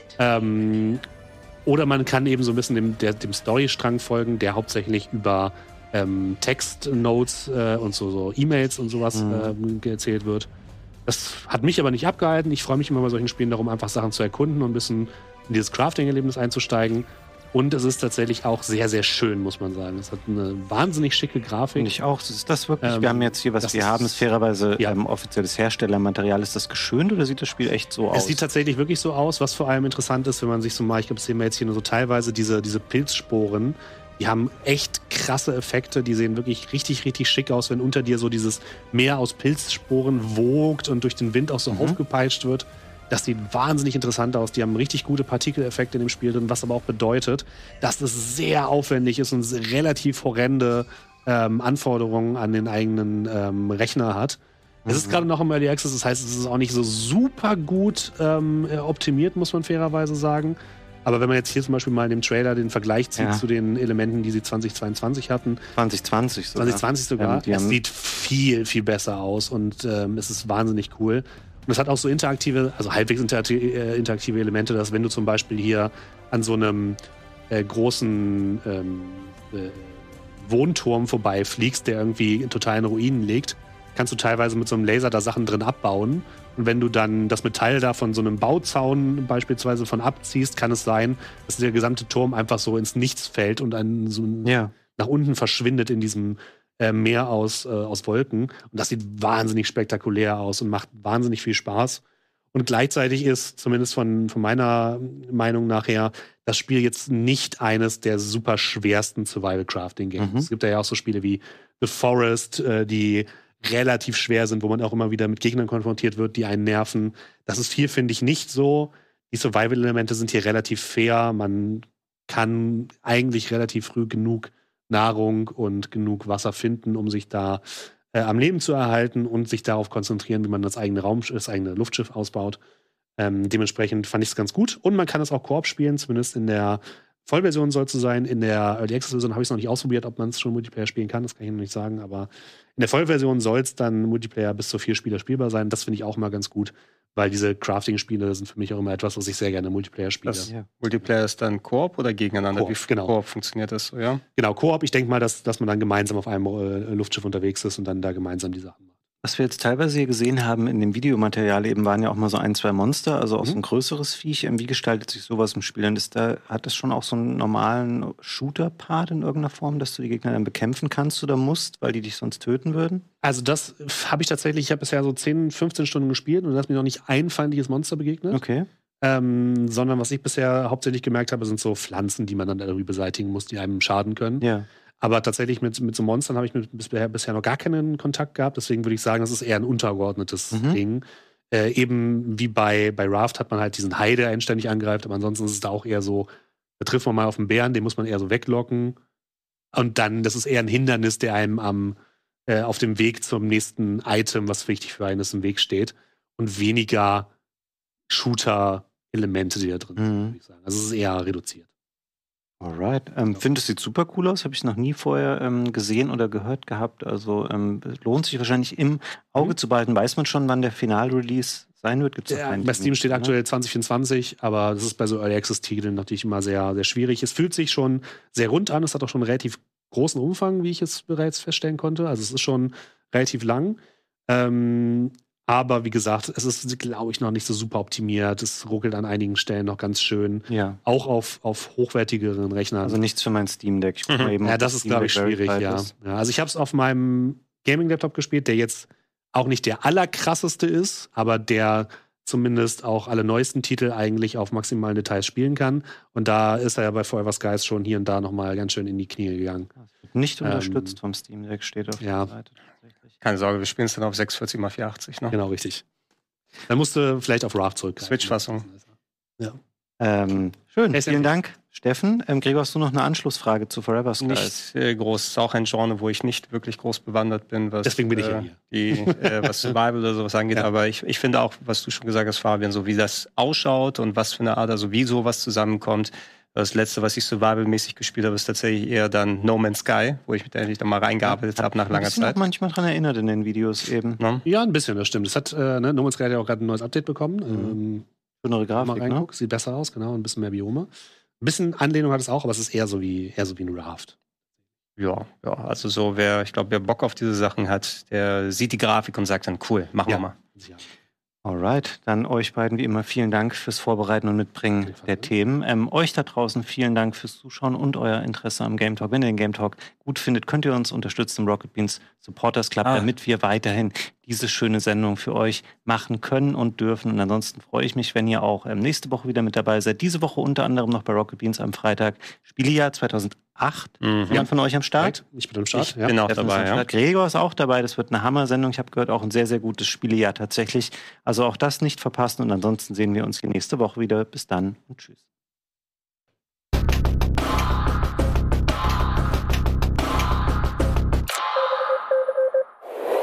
Ähm, oder man kann eben so ein bisschen dem, der, dem Storystrang folgen, der hauptsächlich über ähm, Textnotes äh, und so, so E-Mails und sowas mhm. äh, erzählt wird. Das hat mich aber nicht abgehalten. Ich freue mich immer bei solchen Spielen darum, einfach Sachen zu erkunden und ein bisschen in dieses Crafting-Erlebnis einzusteigen. Und es ist tatsächlich auch sehr, sehr schön, muss man sagen. Es hat eine wahnsinnig schicke Grafik. Finde ich auch. Ist das wirklich? Ähm, wir haben jetzt hier, was wir ist, haben, ist fairerweise ja. ähm, offizielles Herstellermaterial. Ist das geschönt oder sieht das Spiel echt so aus? Es sieht tatsächlich wirklich so aus. Was vor allem interessant ist, wenn man sich so mal, ich glaube, das sehen wir jetzt hier nur so teilweise, diese, diese Pilzsporen, die haben echt krasse Effekte. Die sehen wirklich richtig, richtig schick aus, wenn unter dir so dieses Meer aus Pilzsporen wogt und durch den Wind auch so mhm. aufgepeitscht wird. Das sieht wahnsinnig interessant aus. Die haben richtig gute Partikeleffekte in dem Spiel drin, was aber auch bedeutet, dass es sehr aufwendig ist und relativ horrende ähm, Anforderungen an den eigenen ähm, Rechner hat. Mhm. Es ist gerade noch im Early Access, das heißt, es ist auch nicht so super gut ähm, optimiert, muss man fairerweise sagen. Aber wenn man jetzt hier zum Beispiel mal in dem Trailer den Vergleich zieht ja. zu den Elementen, die sie zwanzig zweiundzwanzig hatten. zwanzig zwanzig sogar. zwanzig zwanzig sogar. Ja, es sieht viel, viel besser aus und ähm, es ist wahnsinnig cool. Und es hat auch so interaktive, also halbwegs interaktive, interaktive Elemente, dass wenn du zum Beispiel hier an so einem äh, großen ähm, äh, Wohnturm vorbeifliegst, der irgendwie in totalen Ruinen liegt, kannst du teilweise mit so einem Laser da Sachen drin abbauen. Und wenn du dann das Metall da von so einem Bauzaun beispielsweise von abziehst, kann es sein, dass der gesamte Turm einfach so ins Nichts fällt und einen so ja. nach unten verschwindet in diesem äh, Meer aus, äh, aus Wolken. Und das sieht wahnsinnig spektakulär aus und macht wahnsinnig viel Spaß. Und gleichzeitig ist, zumindest von, von meiner Meinung nachher, das Spiel jetzt nicht eines der super schwersten Survival-Crafting-Games. Mhm. Es gibt ja auch so Spiele wie The Forest, äh, die relativ schwer sind, wo man auch immer wieder mit Gegnern konfrontiert wird, die einen nerven. Das ist hier, finde ich, nicht so. Die Survival-Elemente sind hier relativ fair. Man kann eigentlich relativ früh genug Nahrung und genug Wasser finden, um sich da Äh, am Leben zu erhalten und sich darauf konzentrieren, wie man das eigene Raum, das eigene Luftschiff ausbaut. Ähm, dementsprechend fand ich es ganz gut. Und man kann es auch Koop spielen, zumindest in der Vollversion soll es so sein. In der Early Access-Version habe ich es noch nicht ausprobiert, ob man es schon Multiplayer spielen kann, das kann ich noch nicht sagen. Aber in der Vollversion soll es dann Multiplayer bis zu vier Spieler spielbar sein. Das finde ich auch mal ganz gut, weil diese Crafting-Spiele sind für mich auch immer etwas, was ich sehr gerne Multiplayer spiele. Das ja. Multiplayer ist dann Koop oder gegeneinander? Koop, Wie genau. Koop funktioniert das so, ja? Genau, Koop. Ich denke mal, dass, dass man dann gemeinsam auf einem äh, Luftschiff unterwegs ist und dann da gemeinsam die Sachen macht. Was wir jetzt teilweise hier gesehen haben in dem Videomaterial eben, waren ja auch mal so ein, zwei Monster, also auch so ein Mhm. größeres Viech. Wie gestaltet sich sowas im Spiel? Und ist da, hat das schon auch so einen normalen Shooter-Part in irgendeiner Form, dass du die Gegner dann bekämpfen kannst oder musst, weil die dich sonst töten würden? Also das habe ich tatsächlich, ich habe bisher so zehn, fünfzehn Stunden gespielt und da ist mir noch nicht ein feindliches Monster begegnet. Okay. Ähm, sondern was ich bisher hauptsächlich gemerkt habe, sind so Pflanzen, die man dann irgendwie beseitigen muss, die einem schaden können. Ja. Aber tatsächlich mit, mit so Monstern habe ich mit, bisher, bisher noch gar keinen Kontakt gehabt. Deswegen würde ich sagen, das ist eher ein untergeordnetes Mhm. Ding. Äh, eben wie bei, bei Raft hat man halt diesen Hai, der einen ständig angreift. Aber ansonsten ist es da auch eher so, da trifft man mal auf einen Bären, den muss man eher so weglocken. Und dann, das ist eher ein Hindernis, der einem am, äh, auf dem Weg zum nächsten Item, was wichtig für einen ist, im Weg steht. Und weniger Shooter-Elemente, die da drin sind, Mhm. würde ich sagen. Also es ist eher reduziert. Alright. Ähm, finde, es sieht super cool aus. Habe ich noch nie vorher ähm, gesehen oder gehört gehabt. Also ähm, lohnt sich wahrscheinlich im Auge Mhm. zu behalten. Weiß man schon, wann der Final-Release sein wird? Gibt's noch Ja, keinen bei Steam Termin, steht oder? aktuell zwanzig vierundzwanzig, aber das ist bei so Early Access-Titeln natürlich immer sehr, sehr schwierig. Es fühlt sich schon sehr rund an. Es hat auch schon einen relativ großen Umfang, wie ich es bereits feststellen konnte. Also es ist schon relativ lang. Ähm, aber wie gesagt, es ist, glaube ich, noch nicht so super optimiert. Es ruckelt an einigen Stellen noch ganz schön. Ja. Auch auf, auf hochwertigeren Rechnern. Also nichts für mein Steam Deck. Ich guck mal eben, ja, ob das ist, Steam glaube ich, Deck schwierig, verified ja. ist. ja. Also ich habe es auf meinem Gaming-Laptop gespielt, der jetzt auch nicht der allerkrasseste ist, aber der zumindest auch alle neuesten Titel eigentlich auf maximalen Details spielen kann. Und da ist er ja bei Forever Skies schon hier und da nochmal ganz schön in die Knie gegangen. Nicht Ähm, unterstützt vom Steam Deck, steht auf ja. der Seite tatsächlich. Keine Sorge, wir spielen es dann auf sechshundertvierzig mal vierhundertachtzig. Ne? Genau, richtig. Dann musst du vielleicht auf Raft zurück. Switch-Fassung. Ja. Ähm, schön, Hey, vielen Dank, Steffen. Ähm, Gregor, hast du noch eine Anschlussfrage zu Forever Skies? Nicht äh, groß, ist auch ein Genre, wo ich nicht wirklich groß bewandert bin, was, Deswegen bin ich ja äh, hier. die, äh, was Survival oder sowas angeht. Ja. Aber ich, ich finde auch, was du schon gesagt hast, Fabian, so wie das ausschaut und was für eine Art, also wie sowas zusammenkommt. Das letzte, was ich Survival-mäßig gespielt habe, ist tatsächlich eher dann No Man's Sky, wo ich mich endlich dann mal reingearbeitet habe nach Ein langer bisschen Zeit. auch manchmal dran erinnert in den Videos eben. Ne? Ja, ein bisschen, das stimmt. Das hat, äh, ne, No Man's Sky hat ja auch gerade ein neues Update bekommen. Mhm. Ähm, Schönere mal Grafik, ne? reinguckt, sieht besser aus, genau, ein bisschen mehr Biome. Ein bisschen Anlehnung hat es auch, aber es ist eher so wie, eher so wie ein Raft. Ja, ja, also so, wer, ich glaube, wer Bock auf diese Sachen hat, der sieht die Grafik und sagt dann, cool, machen Ja. wir mal. Ja. Alright, dann euch beiden wie immer vielen Dank fürs Vorbereiten und Mitbringen jeden Fall, der ne? Themen. Ähm, euch da draußen vielen Dank fürs Zuschauen und euer Interesse am Game Talk. Wenn ihr den Game Talk gut findet, könnt ihr uns unterstützen im Rocket Beans Supporters Club, Ah. damit wir weiterhin diese schöne Sendung für euch machen können und dürfen. Und ansonsten freue ich mich, wenn ihr auch ähm, nächste Woche wieder mit dabei seid. Diese Woche unter anderem noch bei Rocket Beans am Freitag. Spielejahr zweitausendacht. Mhm. Jemand von euch am Start? Ich bin am Start. Ich ja. bin auch Steffen ist dabei, am ja. Start. Gregor ist auch dabei. Das wird eine Hammer-Sendung. Ich habe gehört, auch ein sehr, sehr gutes Spielejahr tatsächlich. Also auch das nicht verpassen. Und ansonsten sehen wir uns hier nächste Woche wieder. Bis dann und tschüss.